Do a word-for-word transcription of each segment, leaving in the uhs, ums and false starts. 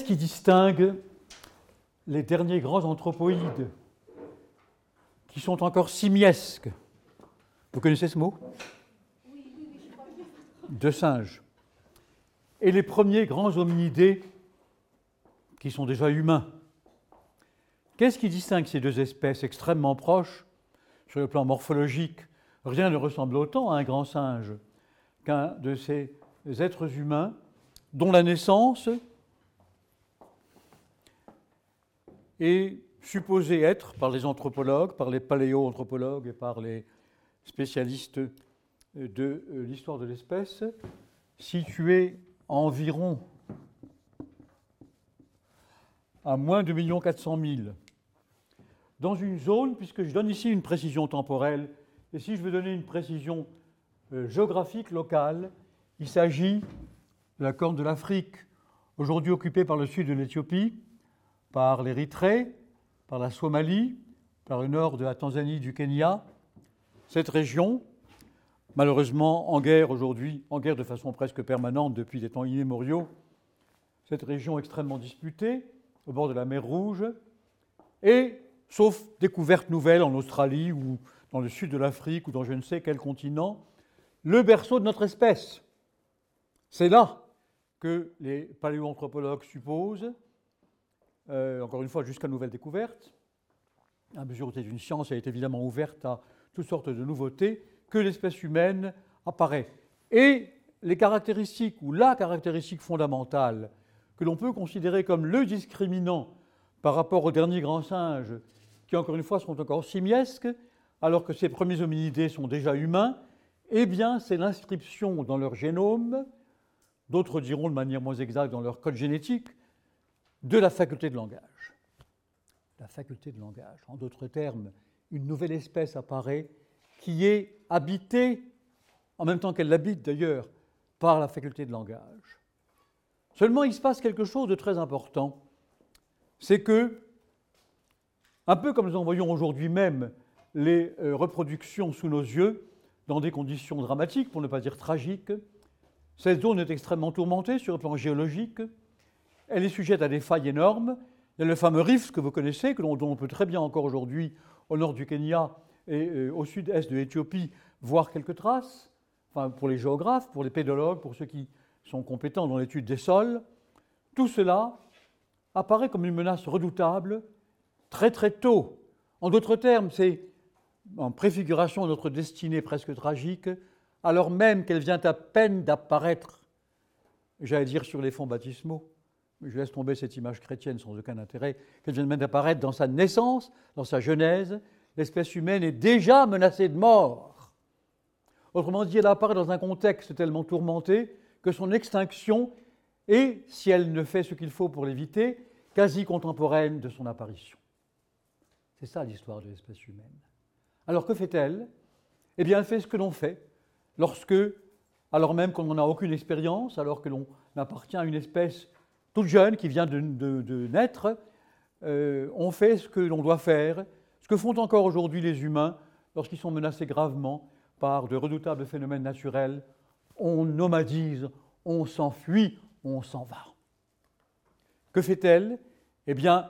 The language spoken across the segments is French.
Qu'est-ce qui distingue les derniers grands anthropoïdes qui sont encore simiesques? Vous connaissez ce mot? De singes. Et les premiers grands hominidés qui sont déjà humains. Qu'est-ce qui distingue ces deux espèces extrêmement proches sur le plan morphologique? Rien ne ressemble autant à un grand singe qu'un de ces êtres humains dont la naissance est supposée être, par les anthropologues, par les paléoanthropologues et par les spécialistes de l'histoire de l'espèce, située à environ à moins de deux millions quatre cent mille, dans une zone, puisque je donne ici une précision temporelle, et si je veux donner une précision euh, géographique locale, il s'agit de la corne de l'Afrique, aujourd'hui occupée par le sud de l'Éthiopie, par l'Érythrée, par la Somalie, par le nord de la Tanzanie, du Kenya. Cette région, malheureusement en guerre aujourd'hui, en guerre de façon presque permanente depuis des temps immémoriaux, cette région extrêmement disputée, au bord de la mer Rouge, et, sauf découvertes nouvelles en Australie ou dans le sud de l'Afrique ou dans je ne sais quel continent, le berceau de notre espèce. C'est là que les paléoanthropologues supposent, euh, encore une fois jusqu'à nouvelle découverte, la mesure d'une science est évidemment ouverte à toutes sortes de nouveautés, que l'espèce humaine apparaît. Et les caractéristiques, ou la caractéristique fondamentale, que l'on peut considérer comme le discriminant par rapport aux derniers grands singes, qui encore une fois sont encore simiesques, alors que ces premiers hominidés sont déjà humains, eh bien c'est l'inscription dans leur génome, d'autres diront de manière moins exacte dans leur code génétique, de la faculté de langage. La faculté de langage. En d'autres termes, une nouvelle espèce apparaît qui est habitée, en même temps qu'elle l'habite d'ailleurs, par la faculté de langage. Seulement, il se passe quelque chose de très important, c'est que, un peu comme nous en voyons aujourd'hui même les euh, reproductions sous nos yeux, dans des conditions dramatiques, pour ne pas dire tragiques, cette zone est extrêmement tourmentée sur le plan géologique, elle est sujette à des failles énormes. Il y a le fameux rift que vous connaissez, que l'on, dont on peut très bien encore aujourd'hui, au nord du Kenya et euh, au sud-est de l'Éthiopie, voir quelques traces, enfin pour les géographes, pour les pédologues, pour ceux qui sont compétents dans l'étude des sols. Tout cela apparaît comme une menace redoutable très très tôt. En d'autres termes, c'est en préfiguration de notre destinée presque tragique, alors même qu'elle vient à peine d'apparaître, j'allais dire sur les fonds baptismaux, mais je laisse tomber cette image chrétienne sans aucun intérêt, qu'elle vient même d'apparaître dans sa naissance, dans sa genèse, l'espèce humaine est déjà menacée de mort. Autrement dit, elle apparaît dans un contexte tellement tourmenté que son extinction est, si elle ne fait ce qu'il faut pour l'éviter, quasi contemporaine de son apparition. C'est ça l'histoire de l'espèce humaine. Alors que fait-elle? Eh bien, elle fait ce que l'on fait lorsque, alors même qu'on n'en a aucune expérience, alors que l'on appartient à une espèce toute jeune qui vient de, de, de naître, euh, on fait ce que l'on doit faire, ce que font encore aujourd'hui les humains lorsqu'ils sont menacés gravement par de redoutables phénomènes naturels. On nomadise, on s'enfuit, on s'en va. Que fait-elle? Eh bien,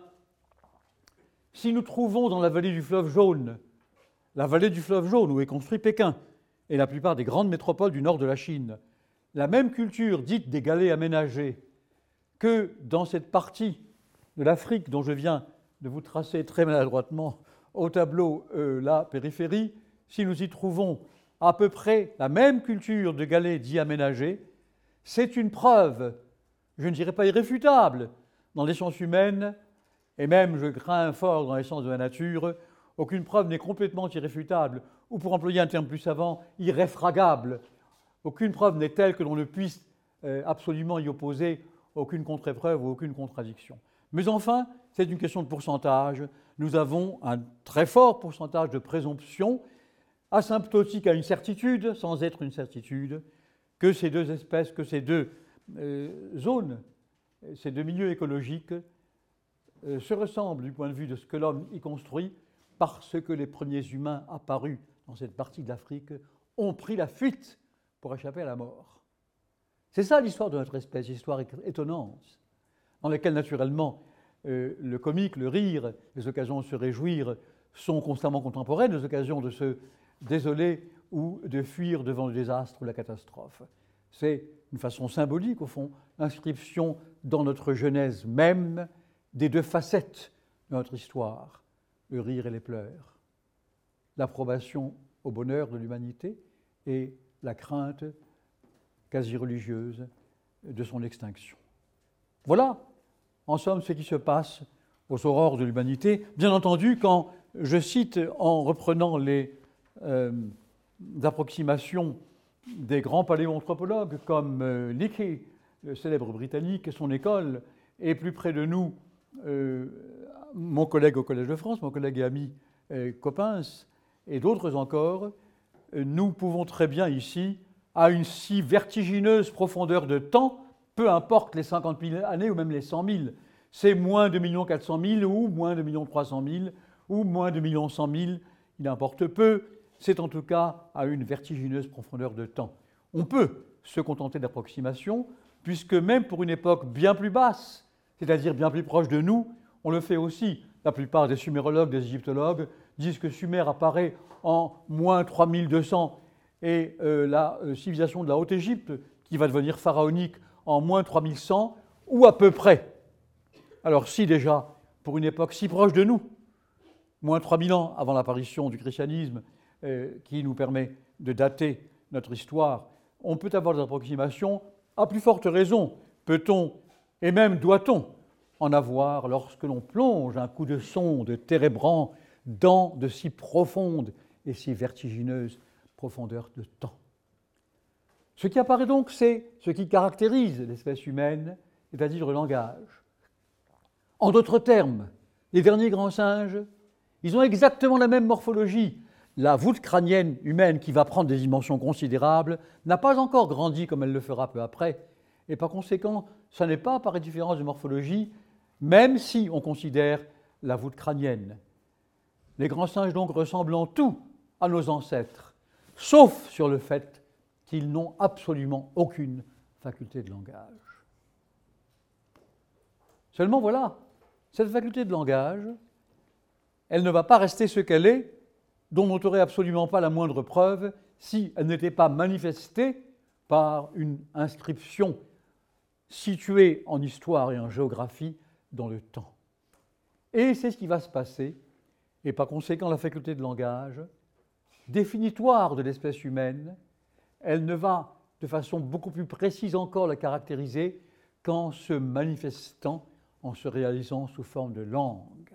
si nous trouvons dans la vallée du fleuve Jaune, la vallée du fleuve Jaune où est construit Pékin et la plupart des grandes métropoles du nord de la Chine, la même culture dite des galets aménagés que dans cette partie de l'Afrique dont je viens de vous tracer très maladroitement au tableau euh, la périphérie, si nous y trouvons à peu près la même culture de galets dits aménagés, c'est une preuve, je ne dirais pas irréfutable, dans les sciences humaines, et même, je crains fort, dans les sciences de la nature, aucune preuve n'est complètement irréfutable, ou pour employer un terme plus savant, irréfragable. Aucune preuve n'est telle que l'on ne puisse euh, absolument y opposer aucune contre-épreuve ou aucune contradiction. Mais enfin, c'est une question de pourcentage. Nous avons un très fort pourcentage de présomption, asymptotique à une certitude, sans être une certitude, que ces deux espèces, que ces deux euh, zones, ces deux milieux écologiques euh, se ressemblent du point de vue de ce que l'homme y construit, parce que les premiers humains apparus dans cette partie de l'Afrique ont pris la fuite pour échapper à la mort. C'est ça l'histoire de notre espèce, histoire étonnante. dans lesquels naturellement euh, le comique, le rire, les occasions de se réjouir sont constamment contemporaines, les occasions de se désoler ou de fuir devant le désastre ou la catastrophe. C'est une façon symbolique, au fond, l'inscription dans notre genèse même des deux facettes de notre histoire, le rire et les pleurs, l'approbation au bonheur de l'humanité et la crainte quasi religieuse de son extinction. Voilà, en somme, ce qui se passe aux aurores de l'humanité. Bien entendu, quand je cite, en reprenant les euh, approximations des grands paléoanthropologues comme euh, Leakey, le célèbre Britannique, et son école, et plus près de nous, euh, mon collègue au Collège de France, mon collègue et ami euh, Coppens, et d'autres encore, euh, nous pouvons très bien ici, à une si vertigineuse profondeur de temps, peu importe les cinquante mille années ou même les cent mille, c'est moins de deux millions quatre cent mille ou moins de deux millions trois cent mille ou moins de deux millions cent mille, il importe peu, c'est en tout cas à une vertigineuse profondeur de temps. On peut se contenter d'approximations, puisque même pour une époque bien plus basse, c'est-à-dire bien plus proche de nous, on le fait aussi. La plupart des sumérologues, des égyptologues disent que Sumer apparaît en moins trois mille deux cents et euh, la euh, civilisation de la Haute-Égypte, qui va devenir pharaonique, en moins trois mille cent, ou à peu près. Alors si déjà, pour une époque si proche de nous, moins trois mille ans avant l'apparition du christianisme, euh, qui nous permet de dater notre histoire, on peut avoir des approximations, à plus forte raison, peut-on, et même doit-on, en avoir lorsque l'on plonge un coup de sonde térébrant dans de si profondes et si vertigineuses profondeurs de temps. Ce qui apparaît donc, c'est ce qui caractérise l'espèce humaine, c'est-à-dire le langage. En d'autres termes, les derniers grands singes, ils ont exactement la même morphologie. La voûte crânienne humaine, qui va prendre des dimensions considérables, n'a pas encore grandi comme elle le fera peu après, et par conséquent, ce n'est pas par différence de morphologie, même si on considère la voûte crânienne. Les grands singes donc ressemblent en tout à nos ancêtres, sauf sur le fait qu'ils n'ont absolument aucune faculté de langage. Seulement voilà, cette faculté de langage, elle ne va pas rester ce qu'elle est, dont on n'aurait absolument pas la moindre preuve si elle n'était pas manifestée par une inscription située en histoire et en géographie dans le temps. Et c'est ce qui va se passer, et par conséquent la faculté de langage, définitoire de l'espèce humaine, elle ne va de façon beaucoup plus précise encore la caractériser qu'en se manifestant, en se réalisant sous forme de langue.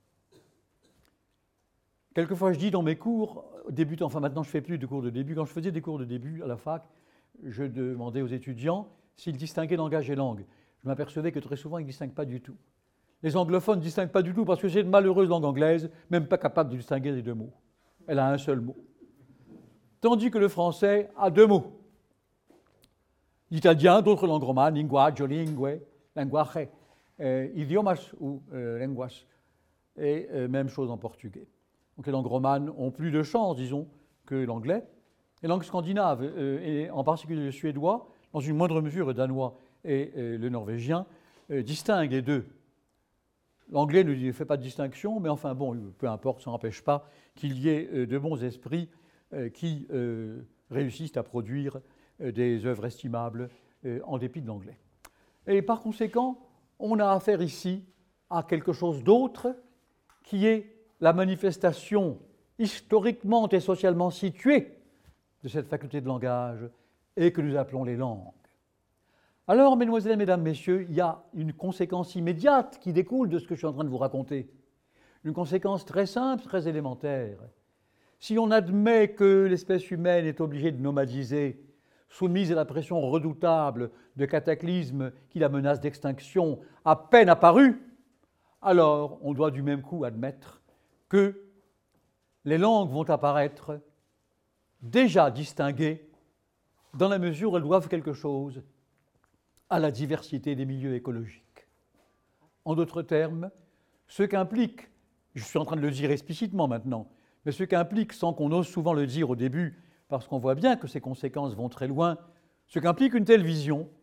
Quelquefois, je dis dans mes cours, débutant, enfin maintenant je ne fais plus de cours de début, quand je faisais des cours de début à la fac, je demandais aux étudiants s'ils distinguaient langage et langue. Je m'apercevais que très souvent, ils ne distinguent pas du tout. Les anglophones ne distinguent pas du tout parce que c'est une malheureuse langue anglaise, même pas capable de distinguer les deux mots. Elle a un seul mot. Tandis que le français a deux mots. L'italien, d'autres langues romanes, linguaggio, lingue, linguaje, euh, idiomas ou euh, lenguas, et euh, même chose en portugais. Donc les langues romanes ont plus de chance, disons, que l'anglais. Les langues scandinaves, euh, et en particulier le suédois, dans une moindre mesure le danois et euh, le norvégien, euh, distinguent les deux. L'anglais ne fait pas de distinction, mais enfin bon, peu importe, ça n'empêche pas qu'il y ait euh, de bons esprits euh, qui euh, réussissent à produire euh, des œuvres estimables euh, en dépit de l'anglais. Et par conséquent, on a affaire ici à quelque chose d'autre qui est la manifestation historiquement et socialement située de cette faculté de langage et que nous appelons les langues. Alors, mesdemoiselles, mesdames, messieurs, il y a une conséquence immédiate qui découle de ce que je suis en train de vous raconter. Une conséquence très simple, très élémentaire. Si on admet que l'espèce humaine est obligée de nomadiser, soumise à la pression redoutable de cataclysmes qui la menacent d'extinction à peine apparus, alors on doit du même coup admettre que les langues vont apparaître déjà distinguées dans la mesure où elles doivent quelque chose à la diversité des milieux écologiques. En d'autres termes, ce qu'implique, je suis en train de le dire explicitement maintenant, mais ce qu'implique, sans qu'on ose souvent le dire au début, parce qu'on voit bien que ces conséquences vont très loin, ce qu'implique une telle vision,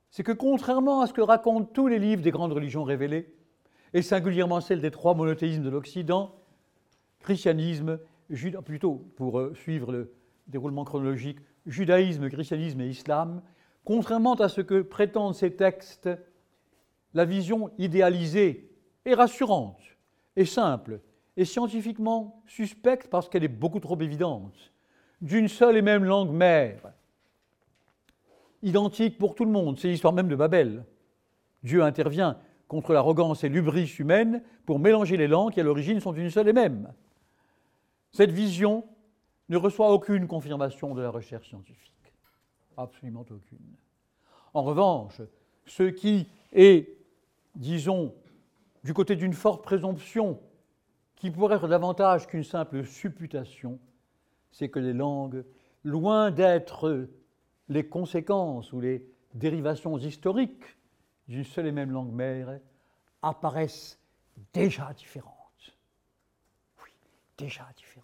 c'est que contrairement à ce que racontent tous les livres des grandes religions révélées, et singulièrement celles des trois monothéismes de l'Occident, christianisme, juda, plutôt pour euh, suivre le déroulement chronologique, judaïsme, christianisme et islam, contrairement à ce que prétendent ces textes, la vision idéalisée est rassurante, est simple, et scientifiquement suspecte parce qu'elle est beaucoup trop évidente, d'une seule et même langue mère, identique pour tout le monde, c'est l'histoire même de Babel. Dieu intervient contre l'arrogance et l'hubris humaine pour mélanger les langues qui à l'origine sont une seule et même. Cette vision ne reçoit aucune confirmation de la recherche scientifique, absolument aucune. En revanche, ce qui est, disons, du côté d'une forte présomption, qui pourrait être davantage qu'une simple supputation, c'est que les langues, loin d'être les conséquences ou les dérivations historiques d'une seule et même langue mère, apparaissent déjà différentes. Oui, déjà différentes.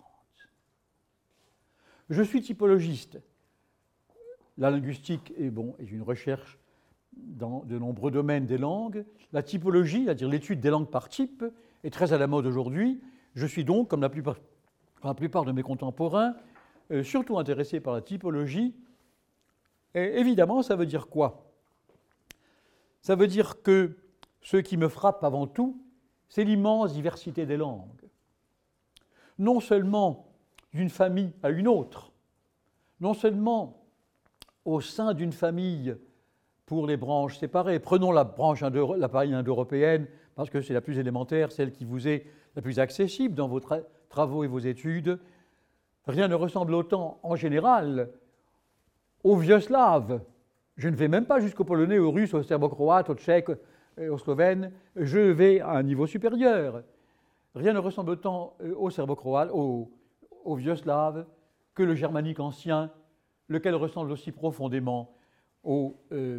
Je suis typologiste. La linguistique est, bon, est une recherche dans de nombreux domaines des langues. La typologie, c'est-à-dire l'étude des langues par type, est très à la mode aujourd'hui. Je suis donc, comme la plupart, la plupart de mes contemporains, euh, surtout intéressé par la typologie. Et évidemment, ça veut dire quoi? Ça veut dire que ce qui me frappe avant tout, c'est l'immense diversité des langues. Non seulement d'une famille à une autre, non seulement au sein d'une famille pour les branches séparées. Prenons la branche indo- la famille indo-européenne, parce que c'est la plus élémentaire, celle qui vous est la plus accessible dans vos tra- travaux et vos études. Rien ne ressemble autant, en général, aux vieux slaves. Je ne vais même pas jusqu'au polonais, au russe, au serbo-croate, au tchèque, au slovène. Je vais à un niveau supérieur. Rien ne ressemble autant au serbo-croate, au, au vieux slave, que le germanique ancien, lequel ressemble aussi profondément aux euh,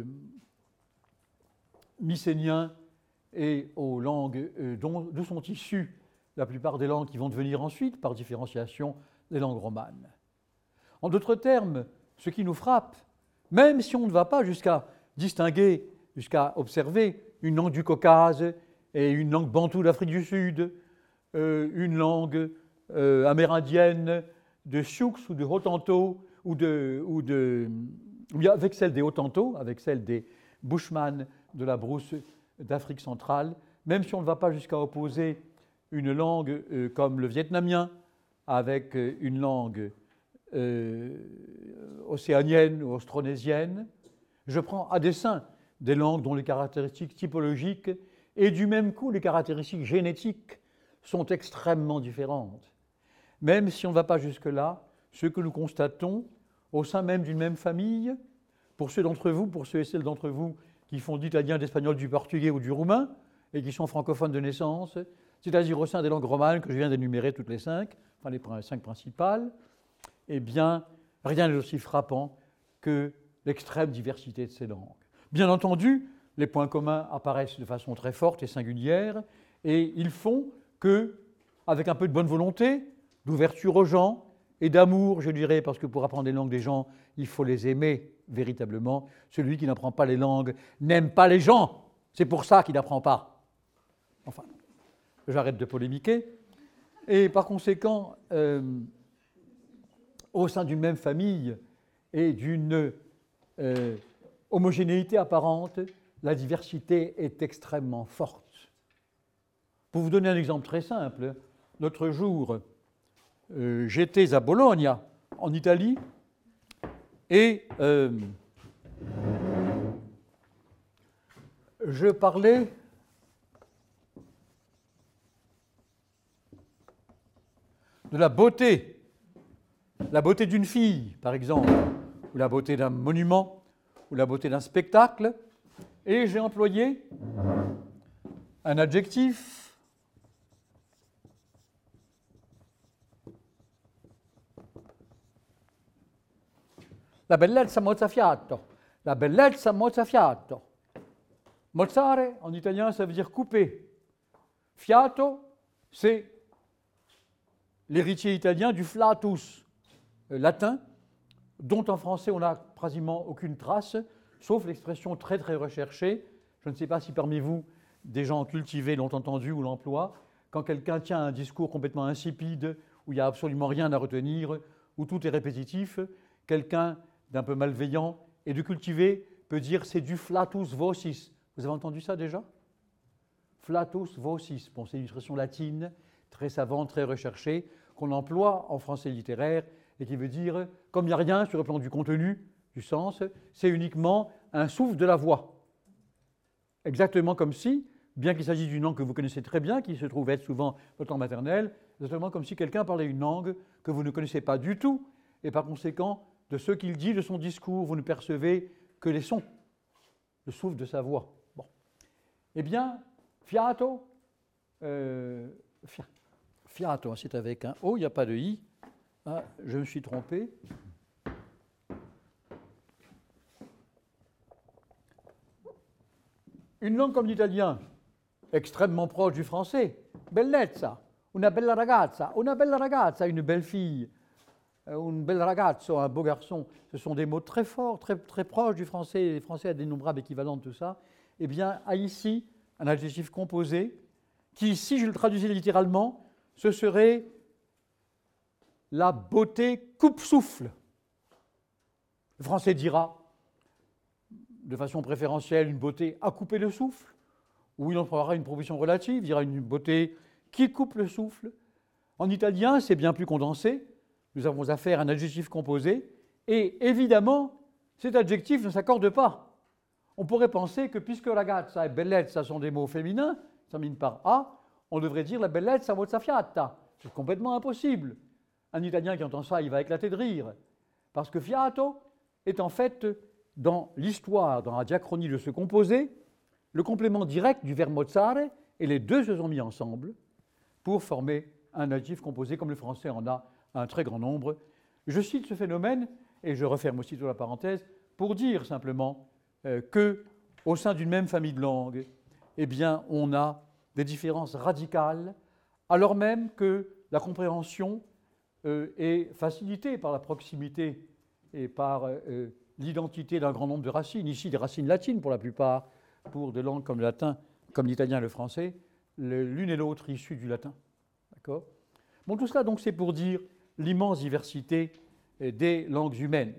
mycéniens et aux langues euh, dont, d'où sont issues la plupart des langues qui vont devenir ensuite, par différenciation, les langues romanes. En d'autres termes, ce qui nous frappe, même si on ne va pas jusqu'à distinguer, jusqu'à observer une langue du Caucase et une langue bantoue d'Afrique du Sud, euh, une langue euh, amérindienne de Sioux ou de Hotanto, ou, de, ou, de, ou avec celle des Hotanto, avec celle des Bushman de la brousse d'Afrique centrale, même si on ne va pas jusqu'à opposer une langue euh, comme le vietnamien avec euh, une langue euh, océanienne ou austronésienne, je prends à dessein des langues dont les caractéristiques typologiques et du même coup les caractéristiques génétiques sont extrêmement différentes. Même si on ne va pas jusque-là, ce que nous constatons au sein même d'une même famille, pour ceux d'entre vous, pour ceux et celles d'entre vous qui font de l'italien, de l'espagnol, du portugais ou du roumain, et qui sont francophones de naissance, c'est-à-dire au sein des langues romanes que je viens d'énumérer toutes les cinq, enfin les cinq principales, eh bien, rien n'est aussi frappant que l'extrême diversité de ces langues. Bien entendu, les points communs apparaissent de façon très forte et singulière, et ils font que, avec un peu de bonne volonté, d'ouverture aux gens, et d'amour, je dirais, parce que pour apprendre les langues des gens, il faut les aimer véritablement. Celui qui n'apprend pas les langues n'aime pas les gens. C'est pour ça qu'il n'apprend pas. Enfin, j'arrête de polémiquer. Et par conséquent, euh, au sein d'une même famille et d'une euh, homogénéité apparente, la diversité est extrêmement forte. Pour vous donner un exemple très simple, l'autre jour, Euh, j'étais à Bologne, en Italie, et euh, je parlais de la beauté, la beauté d'une fille, par exemple, ou la beauté d'un monument, ou la beauté d'un spectacle, et j'ai employé un adjectif la bellezza mozzafiato, la bellezza mozzafiato. Mozzare, en italien, ça veut dire couper. Fiato, c'est l'héritier italien du flatus euh, latin, dont en français on n'a quasiment aucune trace, sauf l'expression très très recherchée. Je ne sais pas si parmi vous, des gens cultivés l'ont entendu ou l'emploient. Quand quelqu'un tient un discours complètement insipide, où il n'y a absolument rien à retenir, où tout est répétitif, quelqu'un d'un peu malveillant et de cultivé peut dire c'est du flatus vocis. Vous avez entendu ça déjà? Flatus vocis. Bon, c'est une expression latine, très savante, très recherchée, qu'on emploie en français littéraire et qui veut dire, comme il n'y a rien sur le plan du contenu, du sens, c'est uniquement un souffle de la voix. Exactement comme si, bien qu'il s'agisse d'une langue que vous connaissez très bien, qui se trouve être souvent votre langue maternelle, exactement comme si quelqu'un parlait une langue que vous ne connaissez pas du tout, et par conséquent, de ce qu'il dit, de son discours, vous ne percevez que les sons, le souffle de sa voix. Bon. Eh bien, fiato, euh, fiato, c'est avec un O, il n'y a pas de I. Ah, je me suis trompé. Une langue comme l'italien, extrêmement proche du français, bellezza, una bella ragazza, una bella ragazza, une belle fille, un bel ragazzo, un beau garçon, ce sont des mots très forts, très, très proches du français, les Français ont d'innombrables équivalents de tout ça, eh bien, a ici un adjectif composé qui, si je le traduisais littéralement, ce serait la beauté coupe-souffle. Le français dira, de façon préférentielle, une beauté à couper le souffle, ou il emploiera une proposition relative, dira une beauté qui coupe le souffle. En italien, c'est bien plus condensé. Nous avons affaire à un adjectif composé, et évidemment, cet adjectif ne s'accorde pas. On pourrait penser que puisque ragazza et bellezza sont des mots féminins, ça termine par A, on devrait dire la bellezza mozza fiata. C'est complètement impossible. Un Italien qui entend ça, il va éclater de rire. Parce que fiato est en fait, dans l'histoire, dans la diachronie de ce composé, le complément direct du verbe mozzare, et les deux se sont mis ensemble pour former un adjectif composé, comme le français en a un très grand nombre. Je cite ce phénomène, et je referme aussitôt la parenthèse, pour dire simplement euh, qu'au sein d'une même famille de langues, eh bien, on a des différences radicales, alors même que la compréhension euh, est facilitée par la proximité et par euh, l'identité d'un grand nombre de racines, ici des racines latines pour la plupart, pour des langues comme le latin, comme l'italien et le français, l'une et l'autre issues du latin. D'accord ? Bon, tout cela, donc, c'est pour dire l'immense diversité des langues humaines.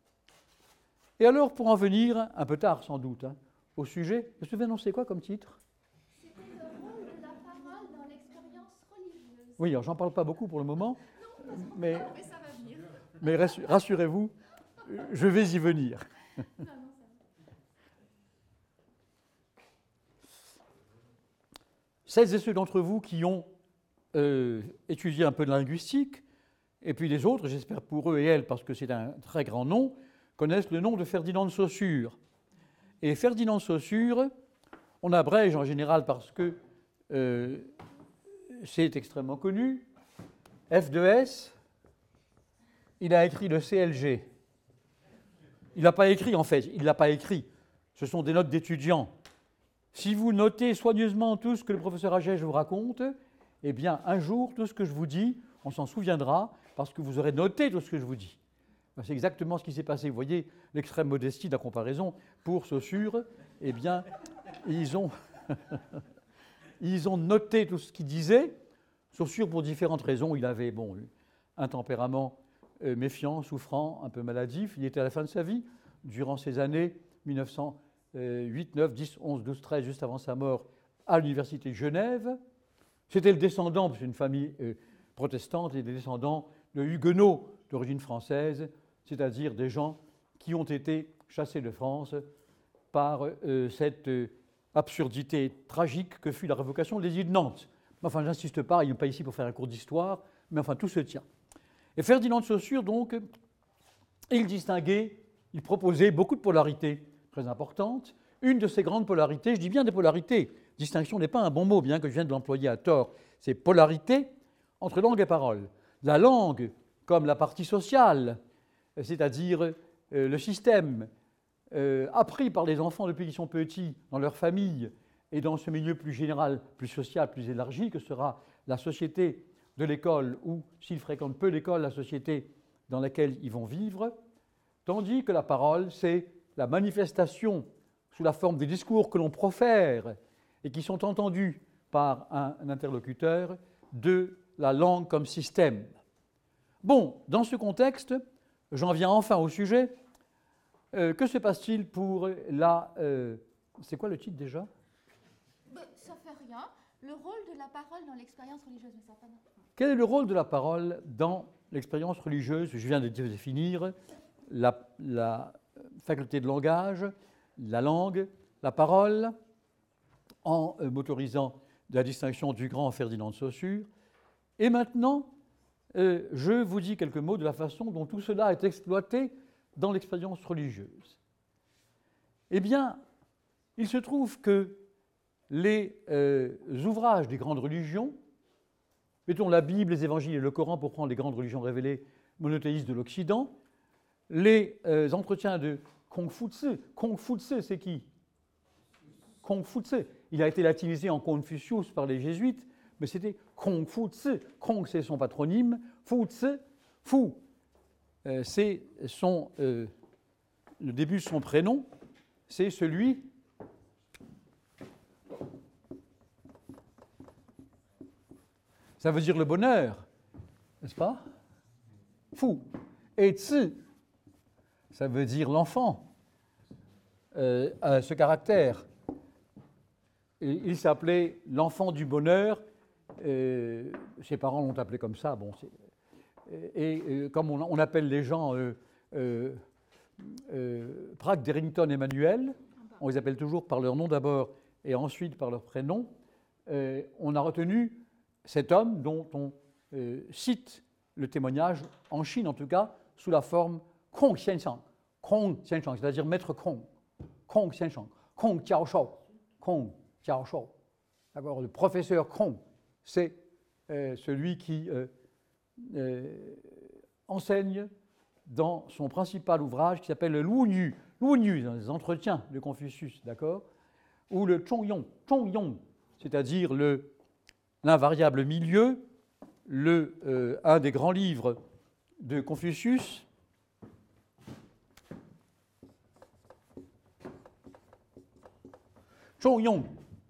Et alors, pour en venir, un peu tard sans doute, hein, au sujet, est-ce que vous annoncez quoi comme titre ? C'était le rôle de la parole dans l'expérience religieuse. Oui, alors j'en parle pas beaucoup pour le moment, non, mais, non, mais ça va venir. Mais rassurez-vous, je vais y venir. Non, non, ça va. Celles et ceux d'entre vous qui ont euh, étudié un peu de linguistique, et puis les autres, j'espère pour eux et elles, parce que c'est un très grand nom, connaissent le nom de Ferdinand de Saussure. Et Ferdinand de Saussure, on abrège en général parce que euh, c'est extrêmement connu. F deux S, il a écrit le C L G. Il n'a pas écrit, en fait, il ne l'a pas écrit. Ce sont des notes d'étudiants. Si vous notez soigneusement tout ce que le professeur Agege vous raconte, eh bien, un jour, tout ce que je vous dis, on s'en souviendra parce que vous aurez noté tout ce que je vous dis. C'est exactement ce qui s'est passé. Vous voyez l'extrême modestie de la comparaison. Pour Saussure, eh bien, ils ont, ils ont noté tout ce qu'il disait. Saussure, pour différentes raisons, il avait bon, un tempérament euh, méfiant, souffrant, un peu maladif. Il était à la fin de sa vie, durant ces années mille neuf cent huit, neuf, dix, onze, douze, treize, juste avant sa mort, à l'université de Genève. C'était le descendant, parce que c'est une famille euh, protestante, et des descendants de huguenots d'origine française, c'est-à-dire des gens qui ont été chassés de France par euh, cette euh, absurdité tragique que fut la révocation de l'édit de Nantes. Enfin, je n'insiste pas, il n'est pas ici pour faire un cours d'histoire, mais enfin, tout se tient. Et Ferdinand de Saussure, donc, il distinguait, il proposait beaucoup de polarités très importantes. Une de ces grandes polarités, je dis bien des polarités, distinction n'est pas un bon mot, bien que je vienne de l'employer à tort, c'est polarité entre langue et parole. La langue, comme la partie sociale, c'est-à-dire euh, le système euh, appris par les enfants depuis qu'ils sont petits dans leur famille et dans ce milieu plus général, plus social, plus élargi, que sera la société de l'école ou, s'ils fréquentent peu l'école, la société dans laquelle ils vont vivre, tandis que la parole, c'est la manifestation sous la forme des discours que l'on profère et qui sont entendus par un, un interlocuteur de la langue comme système. Bon, dans ce contexte, j'en viens enfin au sujet. Euh, que se passe-t-il pour la... Euh, c'est quoi le titre déjà? Bah, ça fait rien. Le rôle de la parole dans l'expérience religieuse, mais ça n'a pas d'importance. Quel est le rôle de la parole dans l'expérience religieuse? Je viens de définir la, la faculté de langage, la langue, la parole, en euh, m'autorisant de la distinction du grand Ferdinand de Saussure. Et maintenant, euh, je vous dis quelques mots de la façon dont tout cela est exploité dans l'expérience religieuse. Eh bien, il se trouve que les euh, ouvrages des grandes religions, mettons la Bible, les évangiles et le Coran pour prendre les grandes religions révélées monothéistes de l'Occident, les euh, entretiens de Confucius. Confucius, c'est qui? Confucius. Il a été latinisé en Confucius par les jésuites, mais c'était Confucius. Kong, c'est son patronyme. Fuzi, Fu, euh, c'est son, euh, le début de son prénom, c'est celui ça veut dire le bonheur, n'est-ce pas? Fu. Et Tzu, ça veut dire l'enfant. Euh, à ce caractère. Et il s'appelait l'enfant du bonheur. Euh, ses parents l'ont appelé comme ça. Bon, et, et, et comme on, on appelle les gens euh, euh, euh, Prague, Derrington, Emmanuel, on les appelle toujours par leur nom d'abord et ensuite par leur prénom. Euh, on a retenu cet homme dont on euh, cite le témoignage, en Chine en tout cas, sous la forme Kong Xianshang. Kong Xianshang, c'est-à-dire maître Kong. Kong Xianshang. Kong Jiaoshou. Kong Jiaoshou. D'accord, le professeur Kong, c'est euh, celui qui euh, euh, enseigne dans son principal ouvrage qui s'appelle le Luoyu. Luoyu, dans les entretiens de Confucius, d'accord, ou le Chongyong. Chongyong, c'est-à-dire le l'invariable milieu, le, euh, un des grands livres de Confucius. Chongyong,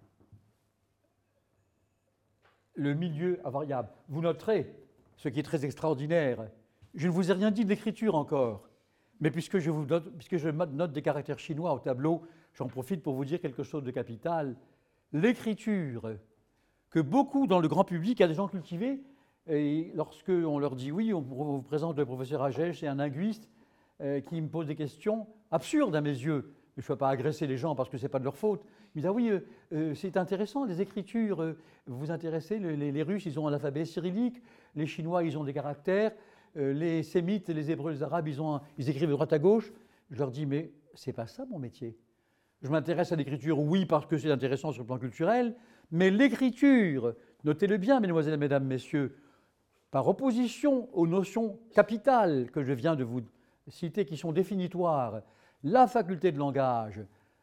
le milieu invariable. Vous noterez, ce qui est très extraordinaire, je ne vous ai rien dit de l'écriture encore, mais puisque je, vous note, puisque je note des caractères chinois au tableau, j'en profite pour vous dire quelque chose de capital. L'écriture, que beaucoup dans le grand public, il y a des gens cultivés, et lorsqu'on leur dit oui, on vous présente le professeur Agege, c'est un linguiste euh, qui me pose des questions absurdes à mes yeux. Je ne veux pas agresser les gens parce que ce n'est pas de leur faute. Ils me disent ah oui, euh, euh, c'est intéressant, les écritures, euh, vous vous intéressez, les, les, les Russes, ils ont un alphabet cyrillique, les Chinois, ils ont des caractères, euh, les Sémites, les Hébreux, les Arabes, ils, ont un, ils écrivent de droite à gauche. Je leur dis mais ce n'est pas ça mon métier. Je m'intéresse à l'écriture, oui, parce que c'est intéressant sur le plan culturel, mais l'écriture, notez-le bien, mesdemoiselles, mesdames, messieurs, par opposition aux notions capitales que je viens de vous citer, qui sont définitoires, la faculté de langage,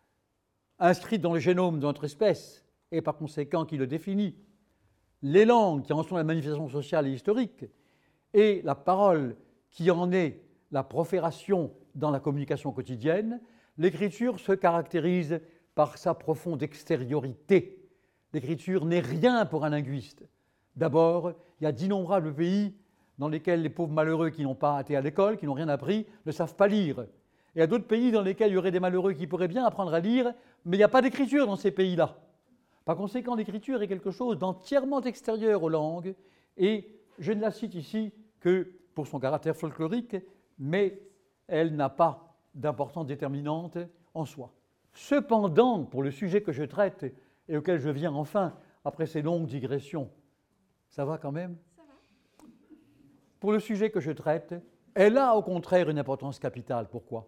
inscrite dans le génome de notre espèce, et par conséquent qui le définit, les langues qui en sont la manifestation sociale et historique, et la parole qui en est la profération dans la communication quotidienne, l'écriture se caractérise par sa profonde extériorité. L'écriture n'est rien pour un linguiste. D'abord, il y a d'innombrables pays dans lesquels les pauvres malheureux qui n'ont pas été à l'école, qui n'ont rien appris, ne savent pas lire. Et il y a d'autres pays dans lesquels il y aurait des malheureux qui pourraient bien apprendre à lire, mais il n'y a pas d'écriture dans ces pays-là. Par conséquent, l'écriture est quelque chose d'entièrement extérieur aux langues, et je ne la cite ici que pour son caractère folklorique, mais elle n'a pas d'importance déterminante en soi. Cependant, pour le sujet que je traite et auquel je viens enfin, après ces longues digressions, ça va quand même? Ça va. Pour le sujet que je traite, elle a au contraire une importance capitale. Pourquoi?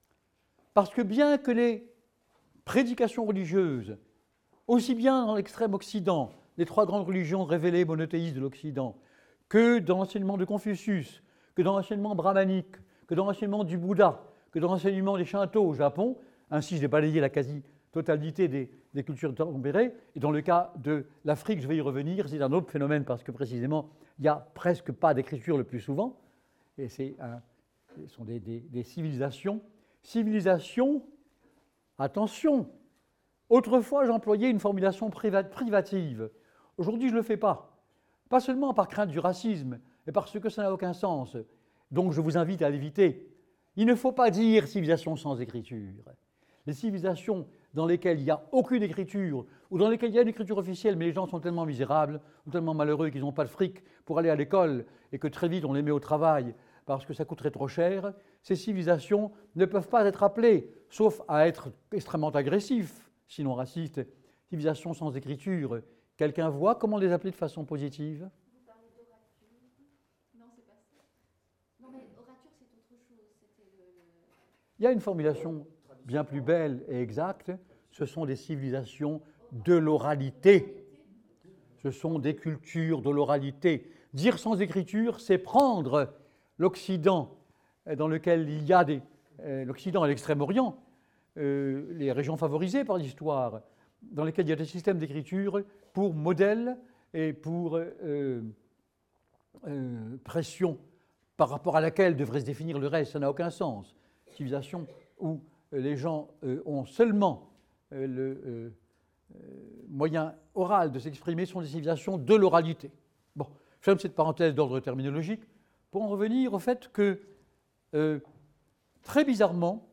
Parce que bien que les prédications religieuses, aussi bien dans l'extrême Occident, les trois grandes religions révélées monothéistes de l'Occident, que dans l'enseignement de Confucius, que dans l'enseignement brahmanique, que dans l'enseignement du Bouddha, que dans l'enseignement des Shinto au Japon, ainsi j'ai balayé la quasi-totalité des, des cultures tempérées, et dans le cas de l'Afrique, je vais y revenir, c'est un autre phénomène parce que précisément, il n'y a presque pas d'écriture le plus souvent, et c'est un, ce sont des, des, des civilisations civilisation, attention, autrefois j'employais une formulation priva- privative. Aujourd'hui je ne le fais pas. Pas seulement par crainte du racisme, mais parce que ça n'a aucun sens. Donc je vous invite à l'éviter. Il ne faut pas dire civilisation sans écriture. Les civilisations dans lesquelles il n'y a aucune écriture, ou dans lesquelles il y a une écriture officielle, mais les gens sont tellement misérables, ou tellement malheureux qu'ils n'ont pas de fric pour aller à l'école, et que très vite on les met au travail parce que ça coûterait trop cher, ces civilisations ne peuvent pas être appelées, sauf à être extrêmement agressifs, sinon racistes, civilisations sans écriture. Quelqu'un voit comment les appeler de façon positive? Vous parlez d'orature? Non, c'est pas ça. Non, mais orature, c'est autre chose. C'était le, le... Il y a une formulation bien plus belle et exacte. Ce sont des civilisations de l'oralité. Ce sont des cultures de l'oralité. Dire sans écriture, c'est prendre l'Occident dans lequel il y a des... Euh, l'Occident et l'Extrême-Orient, euh, les régions favorisées par l'histoire, dans lesquelles il y a des systèmes d'écriture pour modèle et pour euh, euh, pression par rapport à laquelle devrait se définir le reste. Ça n'a aucun sens. Civilisation où les gens euh, ont seulement euh, le euh, euh, moyen oral de s'exprimer sont des civilisations de l'oralité. Bon, je ferme cette parenthèse d'ordre terminologique pour en revenir au fait que, euh, très bizarrement,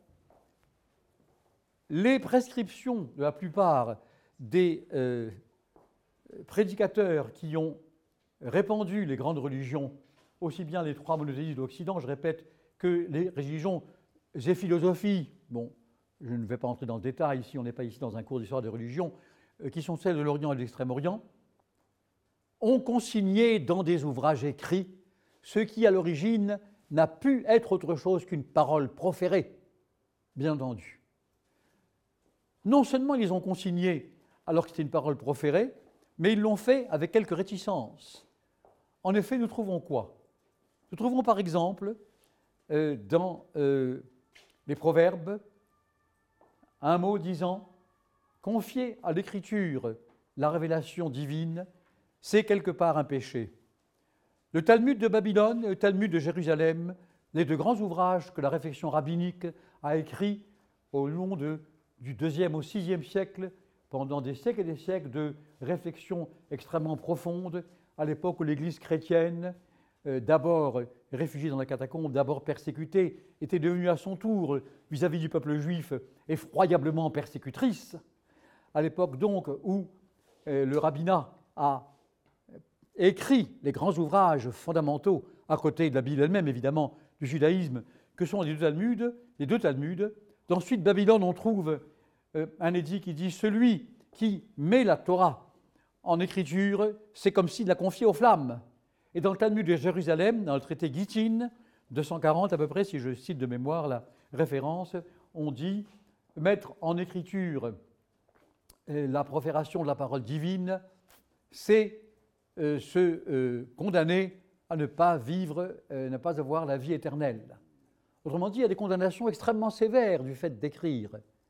les prescriptions de la plupart des euh, prédicateurs qui ont répandu les grandes religions, aussi bien les trois monothéistes de l'Occident, je répète, que les religions et philosophies, bon, je ne vais pas entrer dans le détail, ici on n'est pas ici dans un cours d'histoire des religions, euh, qui sont celles de l'Orient et de l'Extrême-Orient, ont consigné dans des ouvrages écrits ce qui, à l'origine, n'a pu être autre chose qu'une parole proférée, bien entendu. Non seulement ils ont consigné alors que c'était une parole proférée, mais ils l'ont fait avec quelques réticences. En effet, nous trouvons quoi? Nous trouvons par exemple euh, dans euh, les Proverbes un mot disant « confier à l'écriture la révélation divine, c'est quelque part un péché ». Le Talmud de Babylone et le Talmud de Jérusalem, les deux grands ouvrages que la réflexion rabbinique a écrits au long de, du deuxième au sixième siècle, pendant des siècles et des siècles de réflexion extrêmement profonde, à l'époque où l'Église chrétienne, euh, d'abord réfugiée dans la catacombe, d'abord persécutée, était devenue à son tour, vis-à-vis du peuple juif, effroyablement persécutrice. À l'époque donc où euh, le rabbinat a écrit les grands ouvrages fondamentaux, à côté de la Bible elle-même, évidemment, du judaïsme, que sont les deux Talmuds, les deux Talmuds. Ensuite, Babylone, on trouve euh, un édit qui dit « Celui qui met la Torah en écriture, c'est comme s'il la confiait aux flammes ». Et dans le Talmud de Jérusalem, dans le traité Gittin, deux cent quarante à peu près, si je cite de mémoire la référence, on dit « Mettre en écriture euh, la profération de la parole divine, c'est Euh, se euh, condamner à ne pas vivre, euh, ne pas avoir la vie éternelle. Autrement dit, il y a des condamnations extrêmement sévères du fait d'écrire.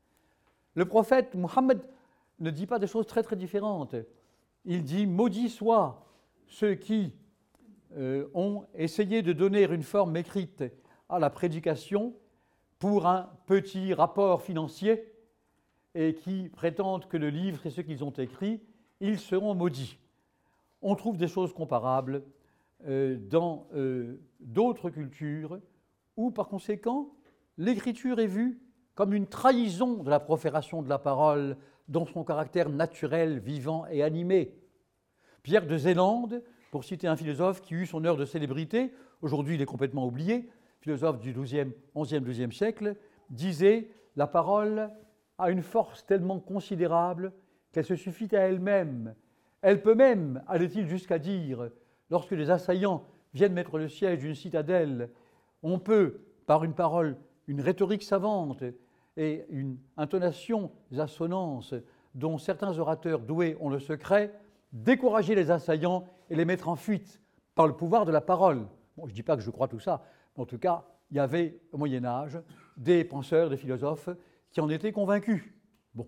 Le prophète Mohammed ne dit pas des choses très très différentes. Il dit « Maudits soient ceux qui euh, ont essayé de donner une forme écrite à la prédication pour un petit rapport financier et qui prétendent que le livre est ce qu'ils ont écrit, ils seront maudits. » On trouve des choses comparables euh, dans euh, d'autres cultures où, par conséquent, l'écriture est vue comme une trahison de la profération de la parole dans son caractère naturel, vivant et animé. Pierre de Zélande, pour citer un philosophe qui eut son heure de célébrité, aujourd'hui il est complètement oublié, philosophe du douzième, onzième, douzième siècle, disait « La parole a une force tellement considérable qu'elle se suffit à elle-même. Elle peut même, allait-il jusqu'à dire, lorsque les assaillants viennent mettre le siège d'une citadelle, on peut, par une parole, une rhétorique savante et une intonation, des assonances dont certains orateurs doués ont le secret, décourager les assaillants et les mettre en fuite par le pouvoir de la parole. » Bon, je ne dis pas que je crois tout ça, mais en tout cas, il y avait au Moyen-Âge des penseurs, des philosophes qui en étaient convaincus. Bon.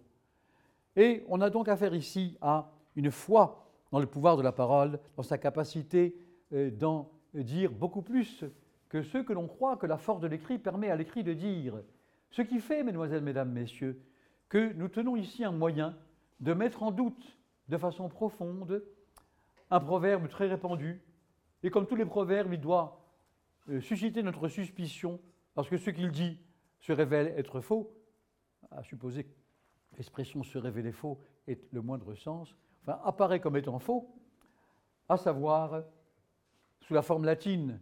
Et on a donc affaire ici à une foi dans le pouvoir de la parole, dans sa capacité euh, d'en dire beaucoup plus que ce que l'on croit que la force de l'écrit permet à l'écrit de dire. Ce qui fait, mesdemoiselles, mesdames, messieurs, que nous tenons ici un moyen de mettre en doute de façon profonde un proverbe très répandu. Et comme tous les proverbes, il doit euh, susciter notre suspicion parce que ce qu'il dit se révèle être faux, à supposer que l'expression se révéler faux ait le moindre sens, enfin apparaît comme étant faux, à savoir, sous la forme latine,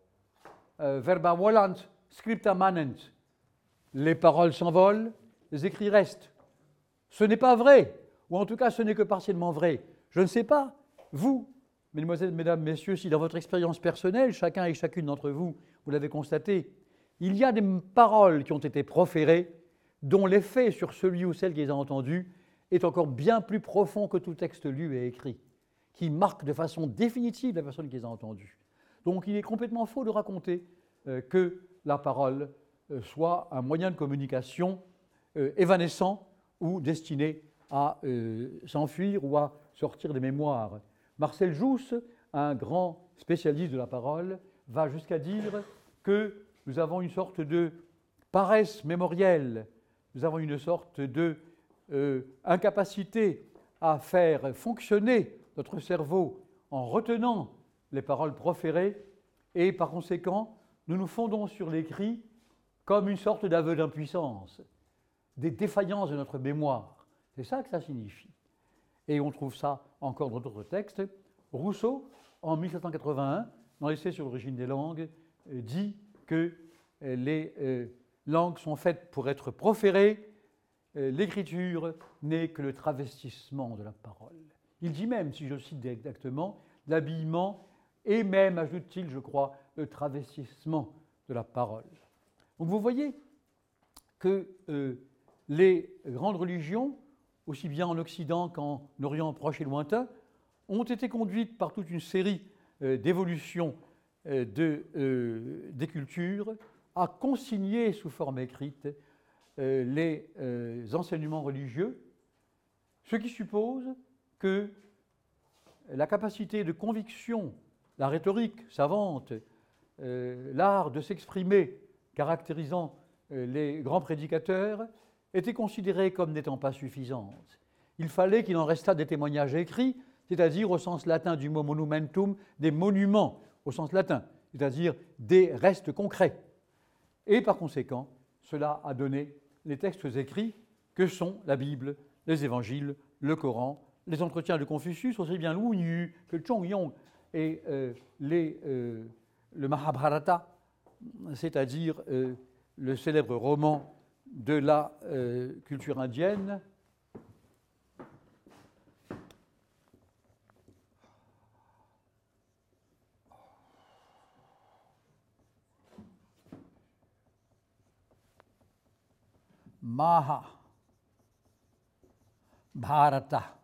euh, verba volant, scripta manent, les paroles s'envolent, les écrits restent. Ce n'est pas vrai, ou en tout cas ce n'est que partiellement vrai. Je ne sais pas, vous, mesdemoiselles, mesdames, messieurs, si dans votre expérience personnelle, chacun et chacune d'entre vous, vous l'avez constaté, il y a des paroles qui ont été proférées dont l'effet sur celui ou celle qui les a entendues est encore bien plus profond que tout texte lu et écrit, qui marque de façon définitive la personne qui les a entendues. Donc il est complètement faux de raconter euh, que la parole euh, soit un moyen de communication euh, évanescent ou destiné à euh, s'enfuir ou à sortir des mémoires. Marcel Jousse, un grand spécialiste de la parole, va jusqu'à dire que nous avons une sorte de paresse mémorielle, nous avons une sorte de euh, incapacité à faire fonctionner notre cerveau en retenant les paroles proférées, et par conséquent, nous nous fondons sur l'écrit comme une sorte d'aveu d'impuissance, des défaillances de notre mémoire. C'est ça que ça signifie. Et on trouve ça encore dans d'autres textes. Rousseau, en mille sept cent quatre-vingt-un, dans l'essai sur l'origine des langues, dit que les euh, langues sont faites pour être proférées, euh, l'écriture n'est que le travestissement de la parole. Il dit même, si je cite exactement, l'habillement et même, ajoute-t-il, je crois, le travestissement de la parole. Donc vous voyez que euh, les grandes religions, aussi bien en Occident qu'en Orient proche et lointain, ont été conduites par toute une série euh, d'évolutions euh, de, euh, des cultures à consigner sous forme écrite euh, les euh, enseignements religieux, ce qui suppose que la capacité de conviction, la rhétorique savante, euh, l'art de s'exprimer caractérisant euh, les grands prédicateurs était considérée comme n'étant pas suffisante. Il fallait qu'il en restât des témoignages écrits, c'est-à-dire au sens latin du mot monumentum, des monuments au sens latin, c'est-à-dire des restes concrets. Et par conséquent, cela a donné les textes écrits que sont la Bible, les évangiles, le Coran, les entretiens de Confucius, aussi bien Lu Yu que Chong-yong, et euh, les, euh, le Mahabharata, c'est-à-dire euh, le célèbre roman de la euh, culture indienne. Maha Bharata.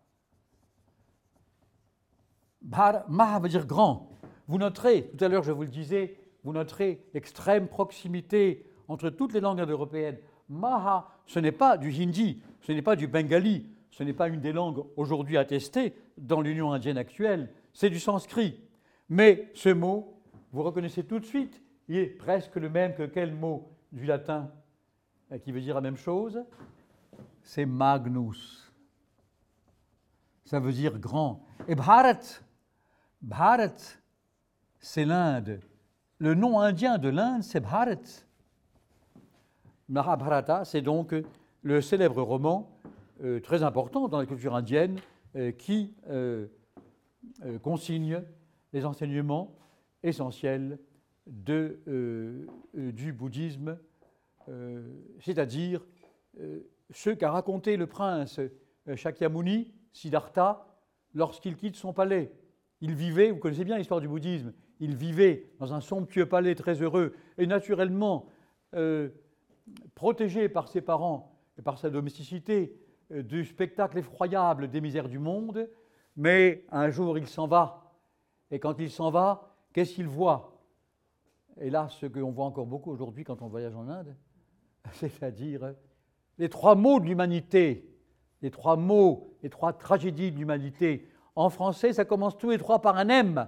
Bhar, Maha veut dire grand. Vous noterez, tout à l'heure je vous le disais, vous noterez l'extrême proximité entre toutes les langues indo-européennes. Maha, ce n'est pas du hindi, ce n'est pas du bengali, ce n'est pas une des langues aujourd'hui attestées dans l'Union indienne actuelle, c'est du sanskrit. Mais ce mot, vous reconnaissez tout de suite, il est presque le même que quel mot du latin qui veut dire la même chose? C'est Magnus. Ça veut dire grand. Et Bharat, Bharat, c'est l'Inde. Le nom indien de l'Inde, c'est Bharat. Mahabharata, c'est donc le célèbre roman euh, très important dans la culture indienne euh, qui euh, euh, consigne les enseignements essentiels de, euh, euh, du bouddhisme, euh, c'est-à-dire euh, ce qu'a raconté le prince euh, Shakyamuni, Siddhartha, lorsqu'il quitte son palais. Il vivait, vous connaissez bien l'histoire du bouddhisme, il vivait dans un somptueux palais très heureux et naturellement euh, protégé par ses parents et par sa domesticité euh, du spectacle effroyable des misères du monde, mais un jour il s'en va. Et quand il s'en va, qu'est-ce qu'il voit? Et là, ce qu'on voit encore beaucoup aujourd'hui quand on voyage en Inde, c'est-à-dire les trois maux de l'humanité, les trois maux, les trois tragédies de l'humanité. En français, ça commence tous les trois par un M.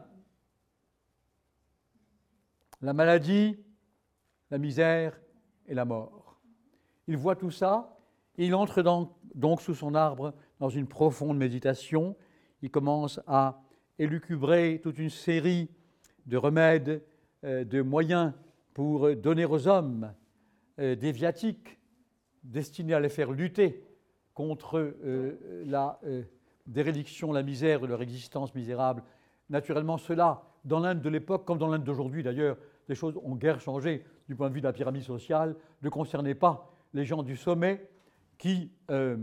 La maladie, la misère et la mort. il voit tout ça, il entre dans, donc sous son arbre dans une profonde méditation, il commence à élucubrer toute une série de remèdes, euh, de moyens pour donner aux hommes euh, des viatiques destinés à les faire lutter contre euh, la euh, déréliction, la misère de leur existence misérable. Naturellement, cela, dans l'Inde de l'époque, comme dans l'Inde d'aujourd'hui d'ailleurs, les choses ont guère changé du point de vue de la pyramide sociale, ne concernait pas les gens du sommet qui euh,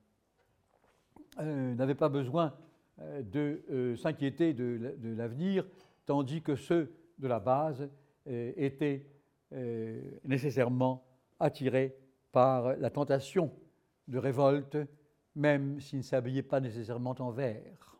euh, n'avaient pas besoin euh, de euh, s'inquiéter de, de l'avenir, tandis que ceux de la base euh, étaient euh, nécessairement attirés par la tentation de révolte, même s'ils ne s'habillaient pas nécessairement en vert.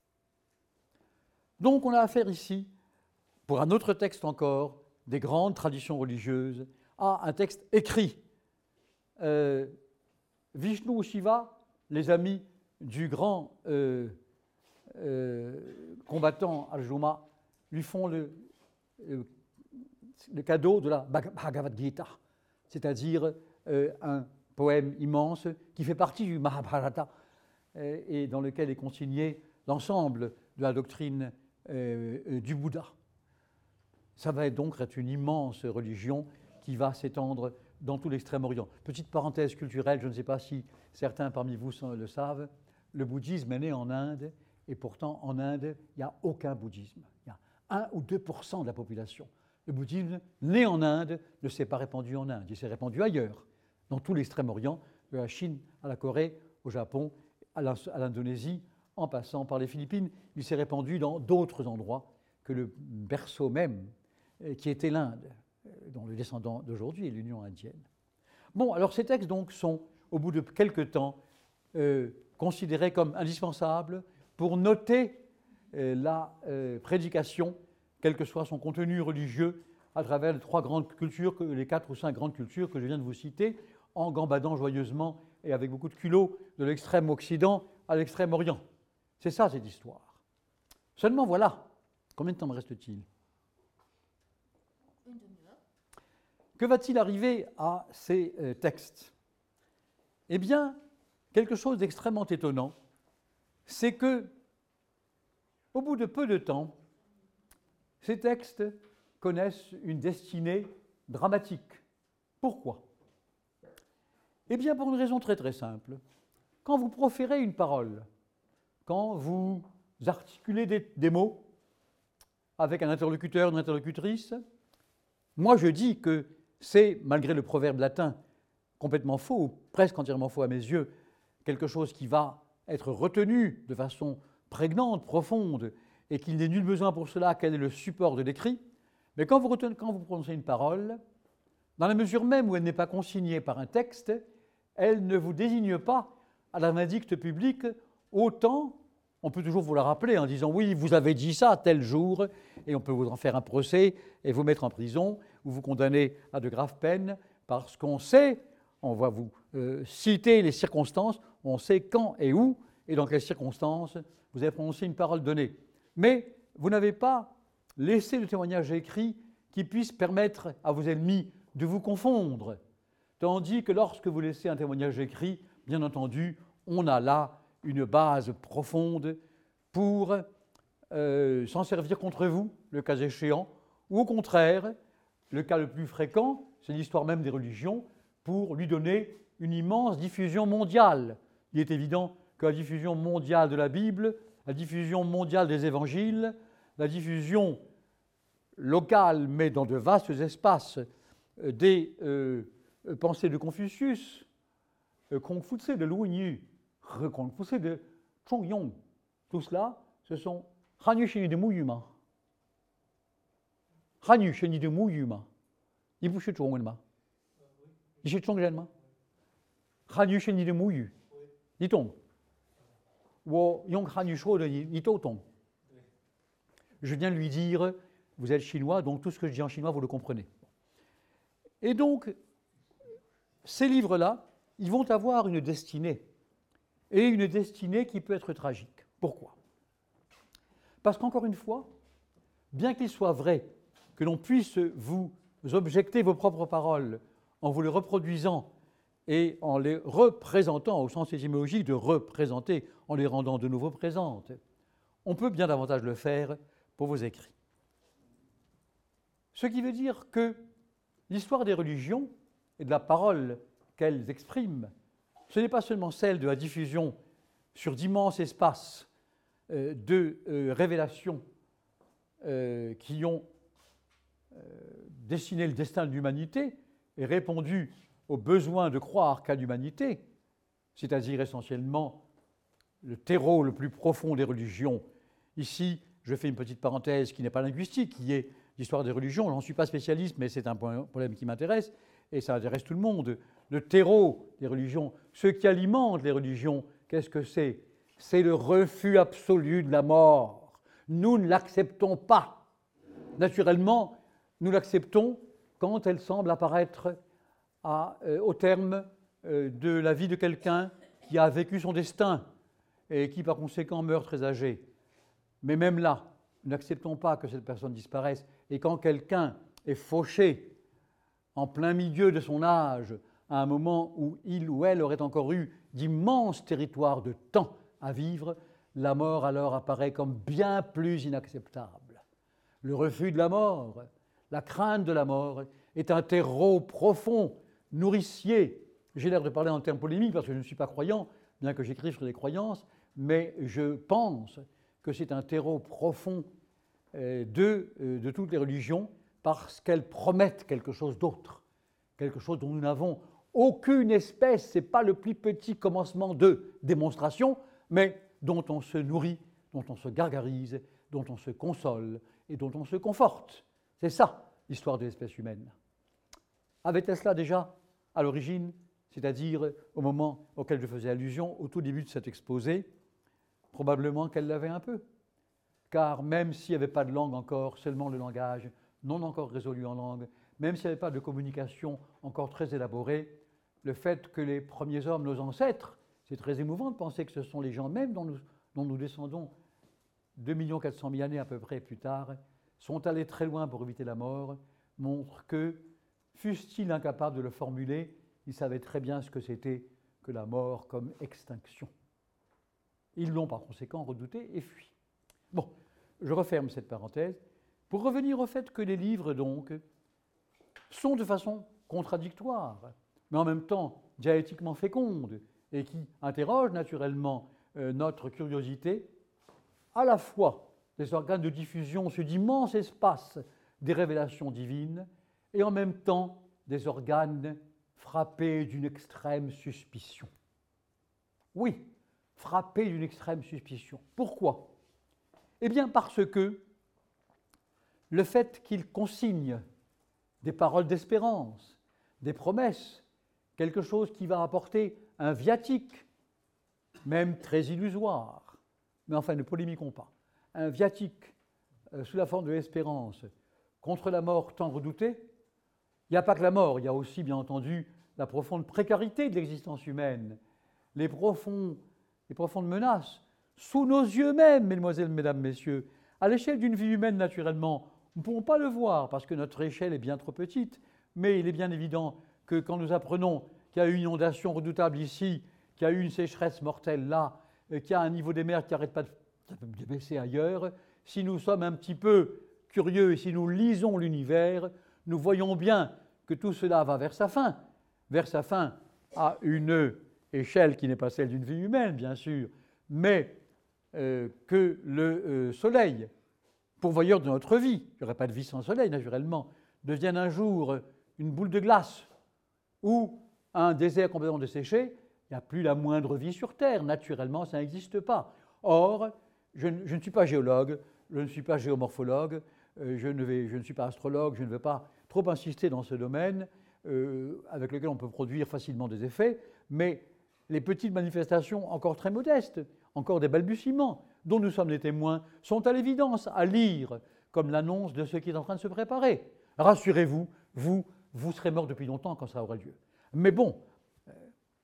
Donc on a affaire ici, pour un autre texte encore, des grandes traditions religieuses, à un texte écrit. Euh, Vishnu ou Shiva, les amis du grand euh, euh, combattant Arjuna, lui font le, le, le cadeau de la Bhagavad Gita, c'est-à-dire euh, un poème immense qui fait partie du Mahabharata euh, et dans lequel est consigné l'ensemble de la doctrine euh, euh, du Bouddha. Ça va donc être une immense religion qui va s'étendre dans tout l'Extrême-Orient. Petite parenthèse culturelle, je ne sais pas si certains parmi vous le savent, le bouddhisme est né en Inde, et pourtant en Inde, il n'y a aucun bouddhisme. Il y a un ou deux pour cent de la population. Le bouddhisme, né en Inde, ne s'est pas répandu en Inde, il s'est répandu ailleurs, dans tout l'Extrême-Orient, de la Chine à la Corée, au Japon, à l'Indonésie, en passant par les Philippines. Il s'est répandu dans d'autres endroits que le berceau même, qui était l'Inde, dont le descendant d'aujourd'hui est l'Union indienne. Bon, alors ces textes donc sont, au bout de quelque temps, euh, considérés comme indispensables pour noter euh, la euh, prédication, quel que soit son contenu religieux, à travers les trois grandes cultures, que, les quatre ou cinq grandes cultures que je viens de vous citer, en gambadant joyeusement et avec beaucoup de culot de l'extrême Occident à l'extrême Orient. C'est ça cette histoire. Seulement voilà, combien de temps me reste-t-il ? Une demi-heure. Que va-t-il arriver à ces euh, textes ? Eh bien, quelque chose d'extrêmement étonnant, c'est que, au bout de peu de temps, ces textes connaissent une destinée dramatique. Pourquoi ? Eh bien, pour une raison très très simple. Quand vous proférez une parole, quand vous articulez des, des mots avec un interlocuteur, une interlocutrice, moi je dis que c'est, malgré le proverbe latin, complètement faux, ou presque entièrement faux à mes yeux, quelque chose qui va être retenu de façon prégnante, profonde, et qu'il n'est nul besoin pour cela quel est le support de l'écrit. Mais quand vous, retenez, quand vous prononcez une parole, dans la mesure même où elle n'est pas consignée par un texte, elle ne vous désigne pas à la vindicte publique, autant, on peut toujours vous la rappeler en disant « oui, vous avez dit ça tel jour », et on peut vous en faire un procès et vous mettre en prison, ou vous condamner à de graves peines, parce qu'on sait, on va vous euh, citer les circonstances, on sait quand et où, et dans quelles circonstances vous avez prononcé une parole donnée. Mais vous n'avez pas laissé de témoignage écrit qui puisse permettre à vos ennemis de vous confondre, tandis que lorsque vous laissez un témoignage écrit, bien entendu, on a là une base profonde pour euh, s'en servir contre vous, le cas échéant, ou au contraire, le cas le plus fréquent, c'est l'histoire même des religions, pour lui donner une immense diffusion mondiale. Il est évident que la diffusion mondiale de la Bible, la diffusion mondiale des évangiles, la diffusion locale, mais dans de vastes espaces, des euh, pensées de Confucius, euh, Confucius de Lu Yu, Confucius de Zhong Yong, tout cela, ce sont Hanyu Sheni de Mu Yu Ma. Hanyu Sheni de Mu Yu Ma. Ni bu shi zhongwen ma? Ni shi zhongren ma? Hanyu Sheni de Mu Yu. Ni dong. Wo yong Hanyu shuo de ni dou dong. Je viens de lui dire, vous êtes chinois, donc tout ce que je dis en chinois, vous le comprenez. Et donc, ces livres-là, ils vont avoir une destinée, et une destinée qui peut être tragique. Pourquoi ? Parce qu'encore une fois, bien qu'il soit vrai que l'on puisse vous objecter vos propres paroles en vous les reproduisant et en les représentant, au sens étymologique de représenter, en les rendant de nouveau présentes. On peut bien davantage le faire pour vos écrits. Ce qui veut dire que l'histoire des religions et de la parole qu'elles expriment, ce n'est pas seulement celle de la diffusion sur d'immenses espaces euh, de euh, révélations euh, qui ont euh, dessiné le destin de l'humanité et répondu aux besoins de croire qu'a l'humanité, c'est-à-dire essentiellement le terreau le plus profond des religions. Ici, je fais une petite parenthèse qui n'est pas linguistique, qui est l'histoire des religions. Je n'en suis pas spécialiste, mais c'est un problème qui m'intéresse, et ça intéresse tout le monde. Le terreau des religions, ce qui alimente les religions, qu'est-ce que c'est? C'est le refus absolu de la mort. Nous ne l'acceptons pas. Naturellement, nous l'acceptons quand elle semble apparaître à, euh, au terme euh, de la vie de quelqu'un qui a vécu son destin et qui, par conséquent, meurt très âgé. Mais même là, nous n'acceptons pas que cette personne disparaisse. Et quand quelqu'un est fauché en plein milieu de son âge, à un moment où il ou elle aurait encore eu d'immenses territoires de temps à vivre, la mort alors apparaît comme bien plus inacceptable. Le refus de la mort, la crainte de la mort, est un terreau profond, nourricier. J'ai l'air de parler en termes polémiques parce que je ne suis pas croyant, bien que j'écrive sur les croyances, mais je pense que c'est un terreau profond de, de toutes les religions parce qu'elles promettent quelque chose d'autre, quelque chose dont nous n'avons aucune espèce, ce n'est pas le plus petit commencement de démonstration, mais dont on se nourrit, dont on se gargarise, dont on se console et dont on se conforte. C'est ça, l'histoire de l'espèce humaine. Avait-elle cela déjà à l'origine, c'est-à-dire au moment auquel je faisais allusion, au tout début de cet exposé? Probablement qu'elle l'avait un peu, car même s'il n'y avait pas de langue encore, seulement le langage, non encore résolu en langue, même s'il n'y avait pas de communication encore très élaborée, le fait que les premiers hommes, nos ancêtres, c'est très émouvant de penser que ce sont les gens même dont nous, dont nous descendons deux millions quatre cent mille années à peu près plus tard, sont allés très loin pour éviter la mort, montre que, fussent-ils incapables de le formuler, ils savaient très bien ce que c'était que la mort comme extinction. Ils l'ont par conséquent redouté et fui. Bon, je referme cette parenthèse pour revenir au fait que les livres, donc, sont de façon contradictoire, mais en même temps dialectiquement féconde, et qui interrogent naturellement euh, notre curiosité, à la fois des organes de diffusion sur d'immenses espaces des révélations divines, et en même temps des organes frappés d'une extrême suspicion. Oui, frappés d'une extrême suspicion. Pourquoi? Eh bien parce que le fait qu'ils consignent des paroles d'espérance, des promesses, quelque chose qui va apporter un viatique, même très illusoire, mais enfin ne polémiquons pas, un viatique euh, sous la forme de l'espérance contre la mort tant redoutée. Il n'y a pas que la mort, il y a aussi bien entendu la profonde précarité de l'existence humaine, les, profonds, les profondes menaces, sous nos yeux même, mesdemoiselles, mesdames, messieurs, à l'échelle d'une vie humaine naturellement. Nous ne pouvons pas le voir parce que notre échelle est bien trop petite, mais il est bien évident que quand nous apprenons qu'il y a eu une inondation redoutable ici, qu'il y a eu une sécheresse mortelle là, qu'il y a un niveau des mers qui n'arrête pas de baisser ailleurs, si nous sommes un petit peu curieux et si nous lisons l'univers, nous voyons bien que tout cela va vers sa fin, vers sa fin à une échelle qui n'est pas celle d'une vie humaine, bien sûr, mais euh, que le euh, soleil, pourvoyeur de notre vie, il n'y aurait pas de vie sans soleil naturellement, devienne un jour une boule de glace ou un désert complètement desséché, il n'y a plus la moindre vie sur Terre, naturellement ça n'existe pas. Or, je, je ne suis pas géologue, je ne suis pas géomorphologue, euh, je, ne vais, je ne suis pas astrologue, je ne vais pas trop insister dans ce domaine euh, avec lequel on peut produire facilement des effets, mais les petites manifestations encore très modestes, encore des balbutiements dont nous sommes les témoins, sont à l'évidence à lire comme l'annonce de ce qui est en train de se préparer. Rassurez-vous, vous, vous serez mort depuis longtemps quand ça aura lieu. Mais bon, euh,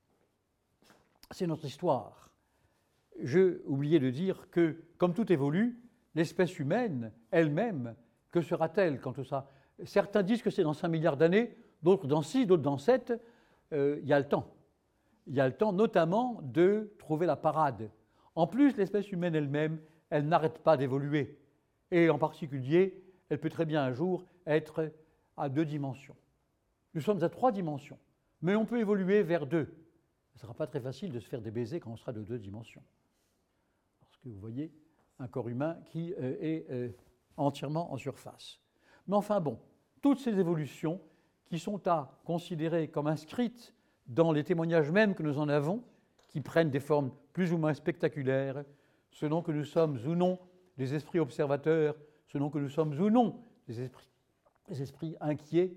c'est notre histoire. J'ai oublié de dire que, comme tout évolue, l'espèce humaine elle-même, que sera-t-elle quand tout ça? Certains disent que c'est dans cinq milliards d'années, d'autres dans six, d'autres dans sept. euh, il y a le temps. Il y a le temps notamment de trouver la parade. En plus, l'espèce humaine elle-même, elle n'arrête pas d'évoluer. Et en particulier, elle peut très bien un jour être à deux dimensions. Nous sommes à trois dimensions, mais on peut évoluer vers deux. Ce ne sera pas très facile de se faire des baisers quand on sera de deux dimensions. Parce que vous voyez un corps humain qui euh, est euh, entièrement en surface. Mais enfin bon, toutes ces évolutions qui sont à considérer comme inscrites dans les témoignages mêmes que nous en avons, qui prennent des formes plus ou moins spectaculaires, selon que nous sommes ou non des esprits observateurs, selon que nous sommes ou non des esprits, des esprits inquiets,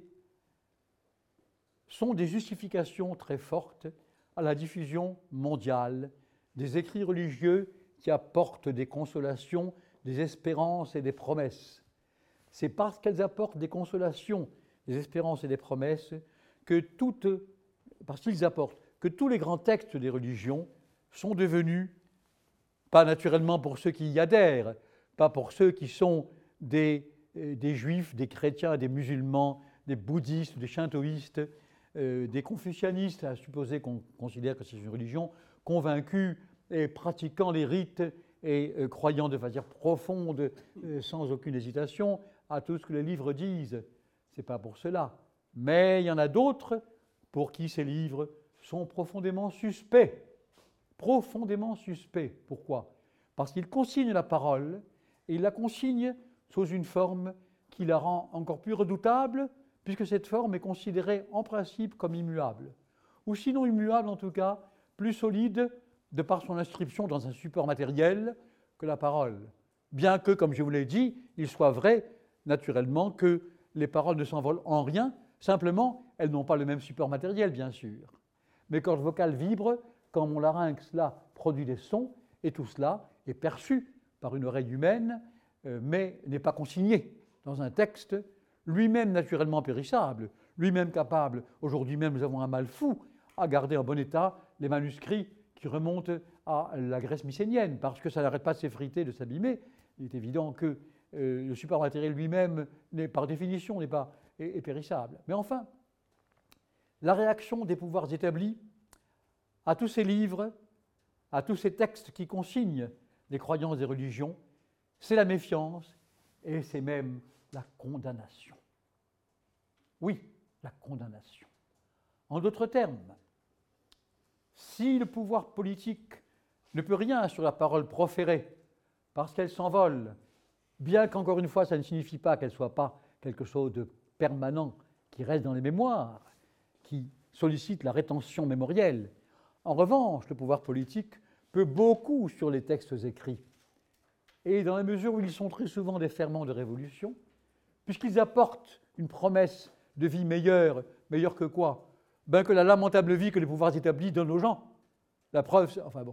sont des justifications très fortes à la diffusion mondiale des écrits religieux qui apportent des consolations, des espérances et des promesses. C'est parce qu'elles apportent des consolations, des espérances et des promesses que toutes, parce qu'ils apportent, que tous les grands textes des religions sont devenus, pas naturellement pour ceux qui y adhèrent, pas pour ceux qui sont des, des juifs, des chrétiens, des musulmans, des bouddhistes, des shintoïstes, euh, des confucianistes, à supposer qu'on considère que c'est une religion, convaincus et pratiquant les rites et euh, croyant de manière profonde, euh, sans aucune hésitation, à tout ce que les livres disent. Ce n'est pas pour cela. Mais il y en a d'autres pour qui ces livres sont profondément suspects. Profondément suspects. Pourquoi ? Parce qu'ils consignent la parole, et ils la consignent sous une forme qui la rend encore plus redoutable, puisque cette forme est considérée en principe comme immuable. Ou sinon immuable en tout cas, plus solide de par son inscription dans un support matériel que la parole. Bien que, comme je vous l'ai dit, il soit vrai, naturellement, que les paroles ne s'envolent en rien, simplement, elles n'ont pas le même support matériel, bien sûr. Mais quand le vocal vibre, quand mon larynx, là, produit des sons, et tout cela est perçu par une oreille humaine, euh, mais n'est pas consigné dans un texte, lui-même naturellement périssable, lui-même capable, aujourd'hui même nous avons un mal fou à garder en bon état les manuscrits qui remontent à la Grèce mycénienne, parce que ça n'arrête pas de s'effriter, de s'abîmer. Il est évident que euh, le support matériel lui-même, n'est, par définition, n'est pas est, est périssable. Mais enfin, la réaction des pouvoirs établis à tous ces livres, à tous ces textes qui consignent les croyances des religions, c'est la méfiance et c'est même la condamnation. Oui, la condamnation. En d'autres termes, si le pouvoir politique ne peut rien sur la parole proférée, parce qu'elle s'envole, bien qu'encore une fois, ça ne signifie pas qu'elle ne soit pas quelque chose de permanent, qui reste dans les mémoires, qui sollicite la rétention mémorielle. En revanche, le pouvoir politique peut beaucoup sur les textes écrits. Et dans la mesure où ils sont très souvent des ferments de révolution, puisqu'ils apportent une promesse de vie meilleure, meilleure que quoi ? Ben que la lamentable vie que les pouvoirs établis donnent aux gens. La preuve, c'est... Enfin bon.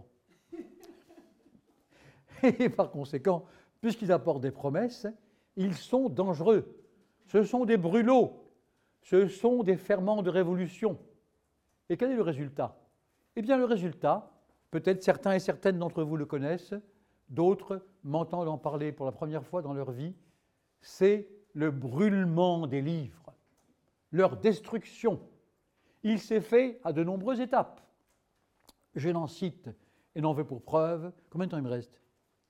Et par conséquent, puisqu'ils apportent des promesses, ils sont dangereux. Ce sont des brûlots. Ce sont des ferments de révolution. Et quel est le résultat ? Eh bien, le résultat, peut-être certains et certaines d'entre vous le connaissent, d'autres m'entendent en parler pour la première fois dans leur vie, c'est le brûlement des livres, leur destruction. Il s'est fait à de nombreuses étapes. Je n'en cite et n'en veux pour preuve. Combien de temps il me reste ?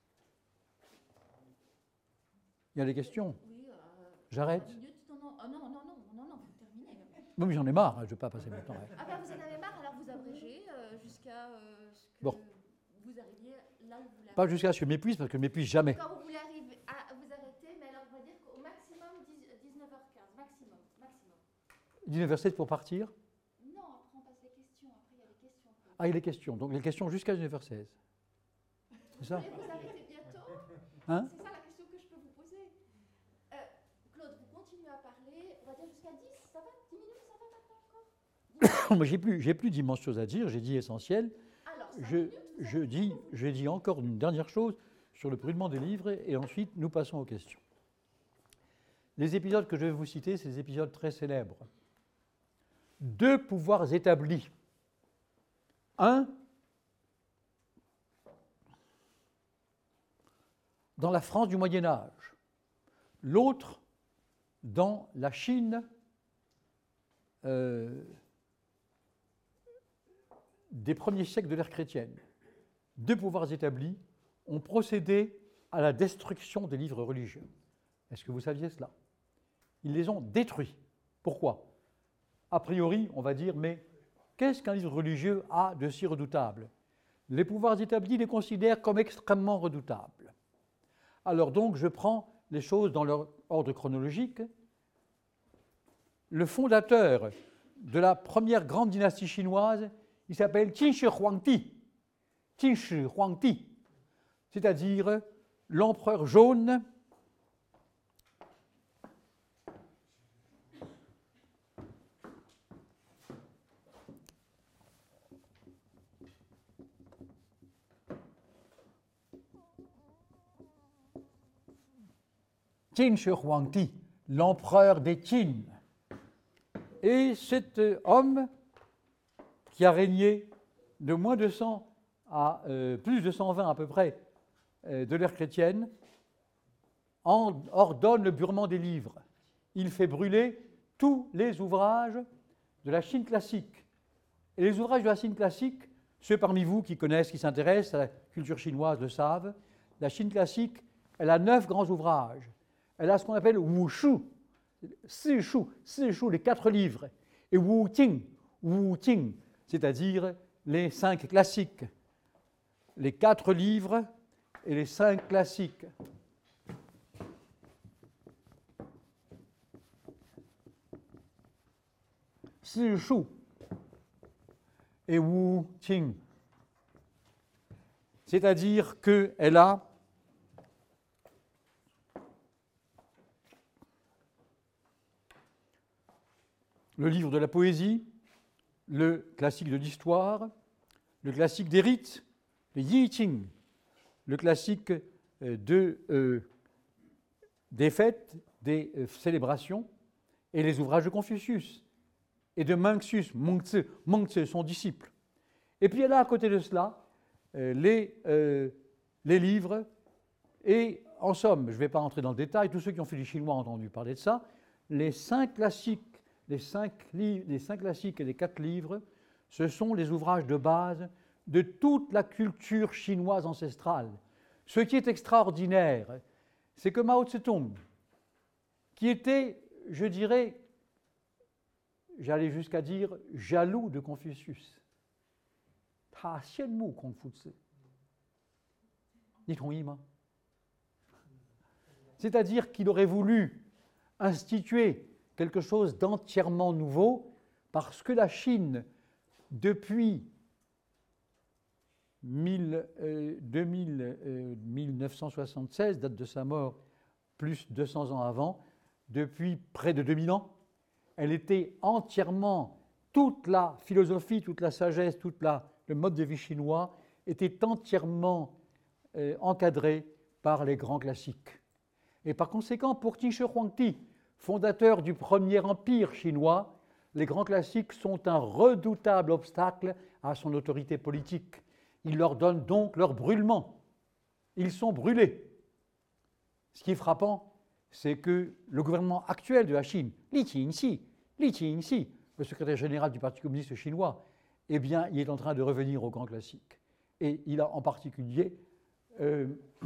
Il y a des questions ? Oui, euh, J'arrête ? non, non, oh, non, non, non, non, non, vous terminez. Oui, mais j'en ai marre, je ne vais pas passer mon temps. Ah ben vous en avez marre, alors vous abrégez euh, jusqu'à euh, ce que Bon. vous arriviez là où vous voulez. Pas jusqu'à ce que je m'épuise, parce que je ne m'épuise jamais. Quand vous voulez arriver à vous arrêter, mais alors on va dire qu'au maximum dix-neuf heures quinze, maximum, maximum. dix-neuf heures sept pour partir ? Non, après on passe les questions, après il y a les questions. Ah, il y a les questions. Donc les questions jusqu'à dix-neuf heures seize. C'est ça ? Vous voulez vous arrêter bientôt ? Hein ? C'est ça la question que je peux vous poser. Euh, Claude, vous continuez à parler, on va dire jusqu'à dix, ça va ? dix minutes, ça va maintenant encore ? Moi, j'ai plus, j'ai plus d'immenses choses à dire, j'ai dit essentiel. Alors, cinq Je, minutes, vous je, avez dis, tout. je dis encore une dernière chose sur le brûlement des livres, et ensuite nous passons aux questions. Les épisodes que je vais vous citer, c'est des épisodes très célèbres. Deux pouvoirs établis. Un, dans la France du Moyen Âge. L'autre, dans la Chine euh, des premiers siècles de l'ère chrétienne, deux pouvoirs établis ont procédé à la destruction des livres religieux. Est-ce que vous saviez cela? Ils les ont détruits. Pourquoi? A priori, on va dire, mais qu'est-ce qu'un livre religieux a de si redoutable? Les pouvoirs établis les considèrent comme extrêmement redoutables. Alors donc, je prends les choses dans leur ordre chronologique. Le fondateur de la première grande dynastie chinoise, il s'appelle Qin Shi Huangdi, Qin Shi Huangdi, c'est-à-dire l'empereur jaune Qin Shi Huangdi, l'empereur des Qin. Et cet homme qui a régné de moins de cent à euh, plus de cent vingt à peu près euh, de l'ère chrétienne, en ordonne le brûlement des livres. Il fait brûler tous les ouvrages de la Chine classique. Et les ouvrages de la Chine classique, ceux parmi vous qui connaissent, qui s'intéressent à la culture chinoise le savent, la Chine classique, elle a neuf grands ouvrages. Elle a ce qu'on appelle Wushu, Six Shu, Six Shu, les quatre livres, et Wu Qing, Wu Qing, c'est-à-dire les cinq classiques, les quatre livres et les cinq classiques. Six Shu et Wu Qing, c'est-à-dire qu'elle a le livre de la poésie, le classique de l'histoire, le classique des rites, le Yi Qing, le classique de, euh, des fêtes, des euh, célébrations, et les ouvrages de Confucius et de Mencius, Mengzi, Mengzi, son disciple. Et puis elle a à côté de cela euh, les, euh, les livres, et en somme, je ne vais pas entrer dans le détail, tous ceux qui ont fait du chinois ont entendu parler de ça, les cinq classiques Les cinq, livres, les cinq classiques et les quatre livres, ce sont les ouvrages de base de toute la culture chinoise ancestrale. Ce qui est extraordinaire, c'est que Mao Tse-tung, qui était, je dirais, j'allais jusqu'à dire, jaloux de Confucius, Ta xianmu Confucius, c'est-à-dire qu'il aurait voulu instituer quelque chose d'entièrement nouveau, parce que la Chine, depuis mille, euh, deux mille, euh, mille neuf cent soixante-seize, date de sa mort, plus deux cents ans avant, depuis près de deux mille ans, elle était entièrement, toute la philosophie, toute la sagesse, tout le mode de vie chinois était entièrement euh, encadré par les grands classiques. Et par conséquent, pour Qin Shi Huangdi, fondateur du premier empire chinois, les grands classiques sont un redoutable obstacle à son autorité politique. Il leur donne donc leur brûlement. Ils sont brûlés. Ce qui est frappant, c'est que le gouvernement actuel de la Chine, Li Qingxi, Li Qingxi, le secrétaire général du Parti communiste chinois, eh bien, il est en train de revenir aux grands classiques. Et il a en particulier euh,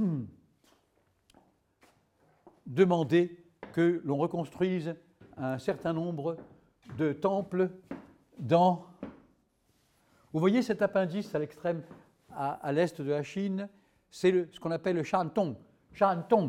demandé que l'on reconstruise un certain nombre de temples dans... Vous voyez cet appendice à l'extrême, à, à l'est de la Chine, c'est ce qu'on appelle le Shantung, Shantung,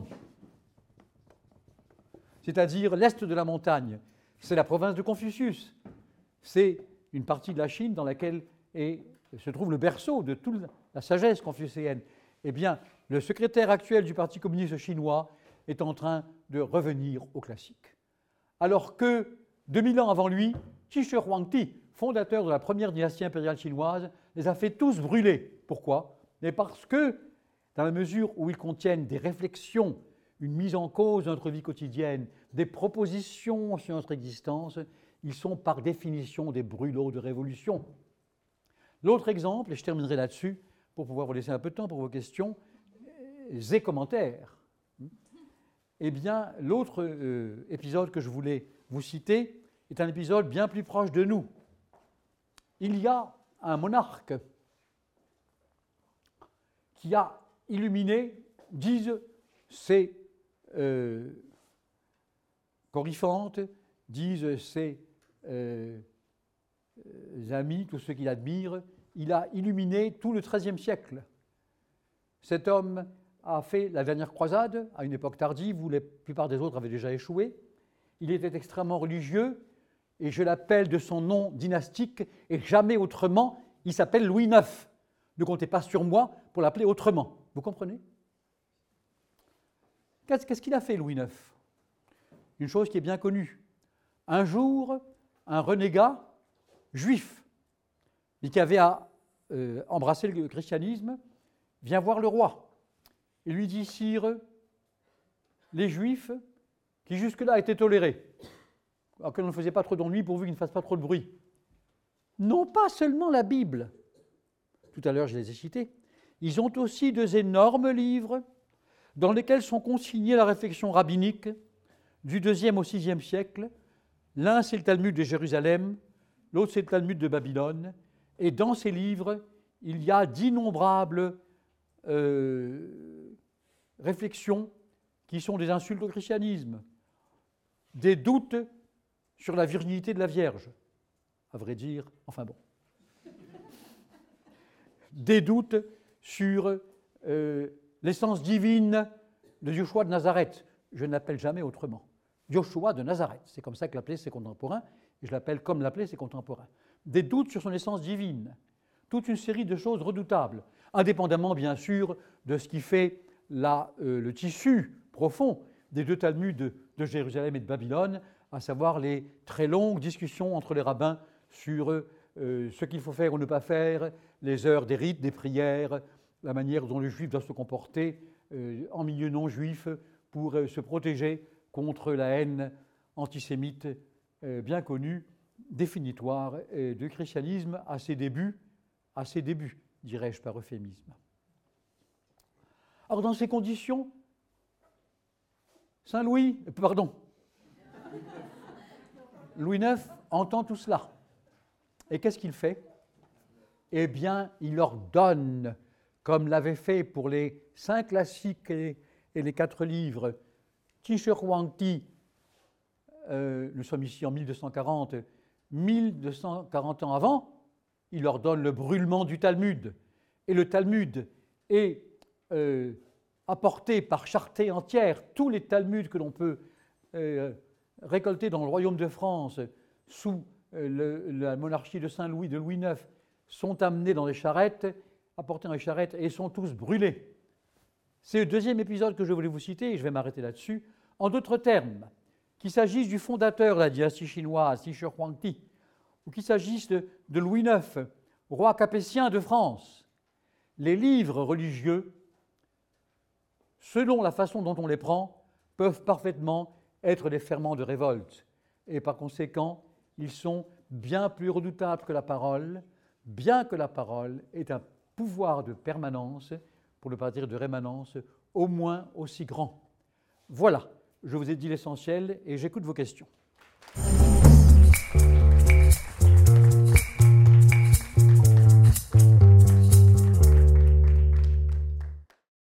c'est-à-dire l'est de la montagne. C'est la province de Confucius. C'est une partie de la Chine dans laquelle est, se trouve le berceau de toute la sagesse confucéenne. Eh bien, le secrétaire actuel du Parti communiste chinois est en train de revenir au classique. Alors que, deux mille ans avant lui, Qin Shi Huangdi, fondateur de la première dynastie impériale chinoise, les a fait tous brûler. Pourquoi? Mais parce que, dans la mesure où ils contiennent des réflexions, une mise en cause de notre vie quotidienne, des propositions sur notre existence, ils sont par définition des brûlots de révolution. L'autre exemple, et je terminerai là-dessus, pour pouvoir vous laisser un peu de temps pour vos questions et commentaires. Eh bien, l'autre euh, épisode que je voulais vous citer est un épisode bien plus proche de nous. Il y a un monarque qui a illuminé, disent ses euh, coryphantes, disent ses euh, amis, tous ceux qui l'admirent, il a illuminé tout le treizième siècle. Cet homme a fait la dernière croisade à une époque tardive où la plupart des autres avaient déjà échoué. Il était extrêmement religieux et je l'appelle de son nom dynastique et jamais autrement. Il s'appelle Louis neuf. Ne comptez pas sur moi pour l'appeler autrement. Vous comprenez? Qu'est-ce qu'il a fait, Louis neuf? Une chose qui est bien connue. Un jour, un renégat juif, et qui avait à, euh, embrassé le christianisme, vient voir le roi. Il lui dit, sire, les juifs qui jusque-là étaient tolérés, à qui on ne faisait pas trop d'ennuis pourvu qu'ils ne fassent pas trop de bruit, non pas seulement la Bible, tout à l'heure je les ai cités, ils ont aussi deux énormes livres dans lesquels sont consignés la réflexion rabbinique du deuxième au sixième siècle. L'un c'est le Talmud de Jérusalem, l'autre c'est le Talmud de Babylone, et dans ces livres il y a d'innombrables euh, réflexions qui sont des insultes au christianisme, des doutes sur la virginité de la Vierge, à vrai dire, enfin bon, des doutes sur euh, l'essence divine de Yoshua de Nazareth. Je ne l'appelle jamais autrement. Yoshua de Nazareth, c'est comme ça que l'appelaient ses contemporains, et je l'appelle comme l'appelaient ses contemporains. Des doutes sur son essence divine, toute une série de choses redoutables, indépendamment bien sûr de ce qui fait la, euh, le tissu profond des deux Talmuds de, de Jérusalem et de Babylone, à savoir les très longues discussions entre les rabbins sur euh, ce qu'il faut faire ou ne pas faire, les heures des rites, des prières, la manière dont le juif doit se comporter euh, en milieu non juif pour euh, se protéger contre la haine antisémite euh, bien connue, définitoire euh, du christianisme à ses débuts, à ses débuts, dirais-je par euphémisme. Alors dans ces conditions, Saint Louis, pardon, Louis neuf entend tout cela. Et qu'est-ce qu'il fait? Eh bien, il ordonne, comme l'avait fait pour les cinq classiques et, et les quatre livres, Tisher Huangti, euh, nous sommes ici en mille deux cent quarante, mille deux cent quarante ans avant, il ordonne le brûlement du Talmud. Et le Talmud est euh, apporté par charretée entière. Tous les Talmuds que l'on peut euh, récolter dans le royaume de France sous euh, le, la monarchie de Saint-Louis, de Louis neuf, sont amenés dans des charrettes, apportés dans les charrettes et sont tous brûlés. C'est le deuxième épisode que je voulais vous citer et je vais m'arrêter là-dessus. En d'autres termes, qu'il s'agisse du fondateur de la dynastie chinoise, Tisher Huangti, ou qu'il s'agisse de, de Louis neuf, roi capétien de France, les livres religieux, selon la façon dont on les prend, peuvent parfaitement être des ferments de révolte. Et par conséquent, ils sont bien plus redoutables que la parole, bien que la parole ait un pouvoir de permanence, pour ne pas dire de rémanence, au moins aussi grand. Voilà, je vous ai dit l'essentiel et j'écoute vos questions.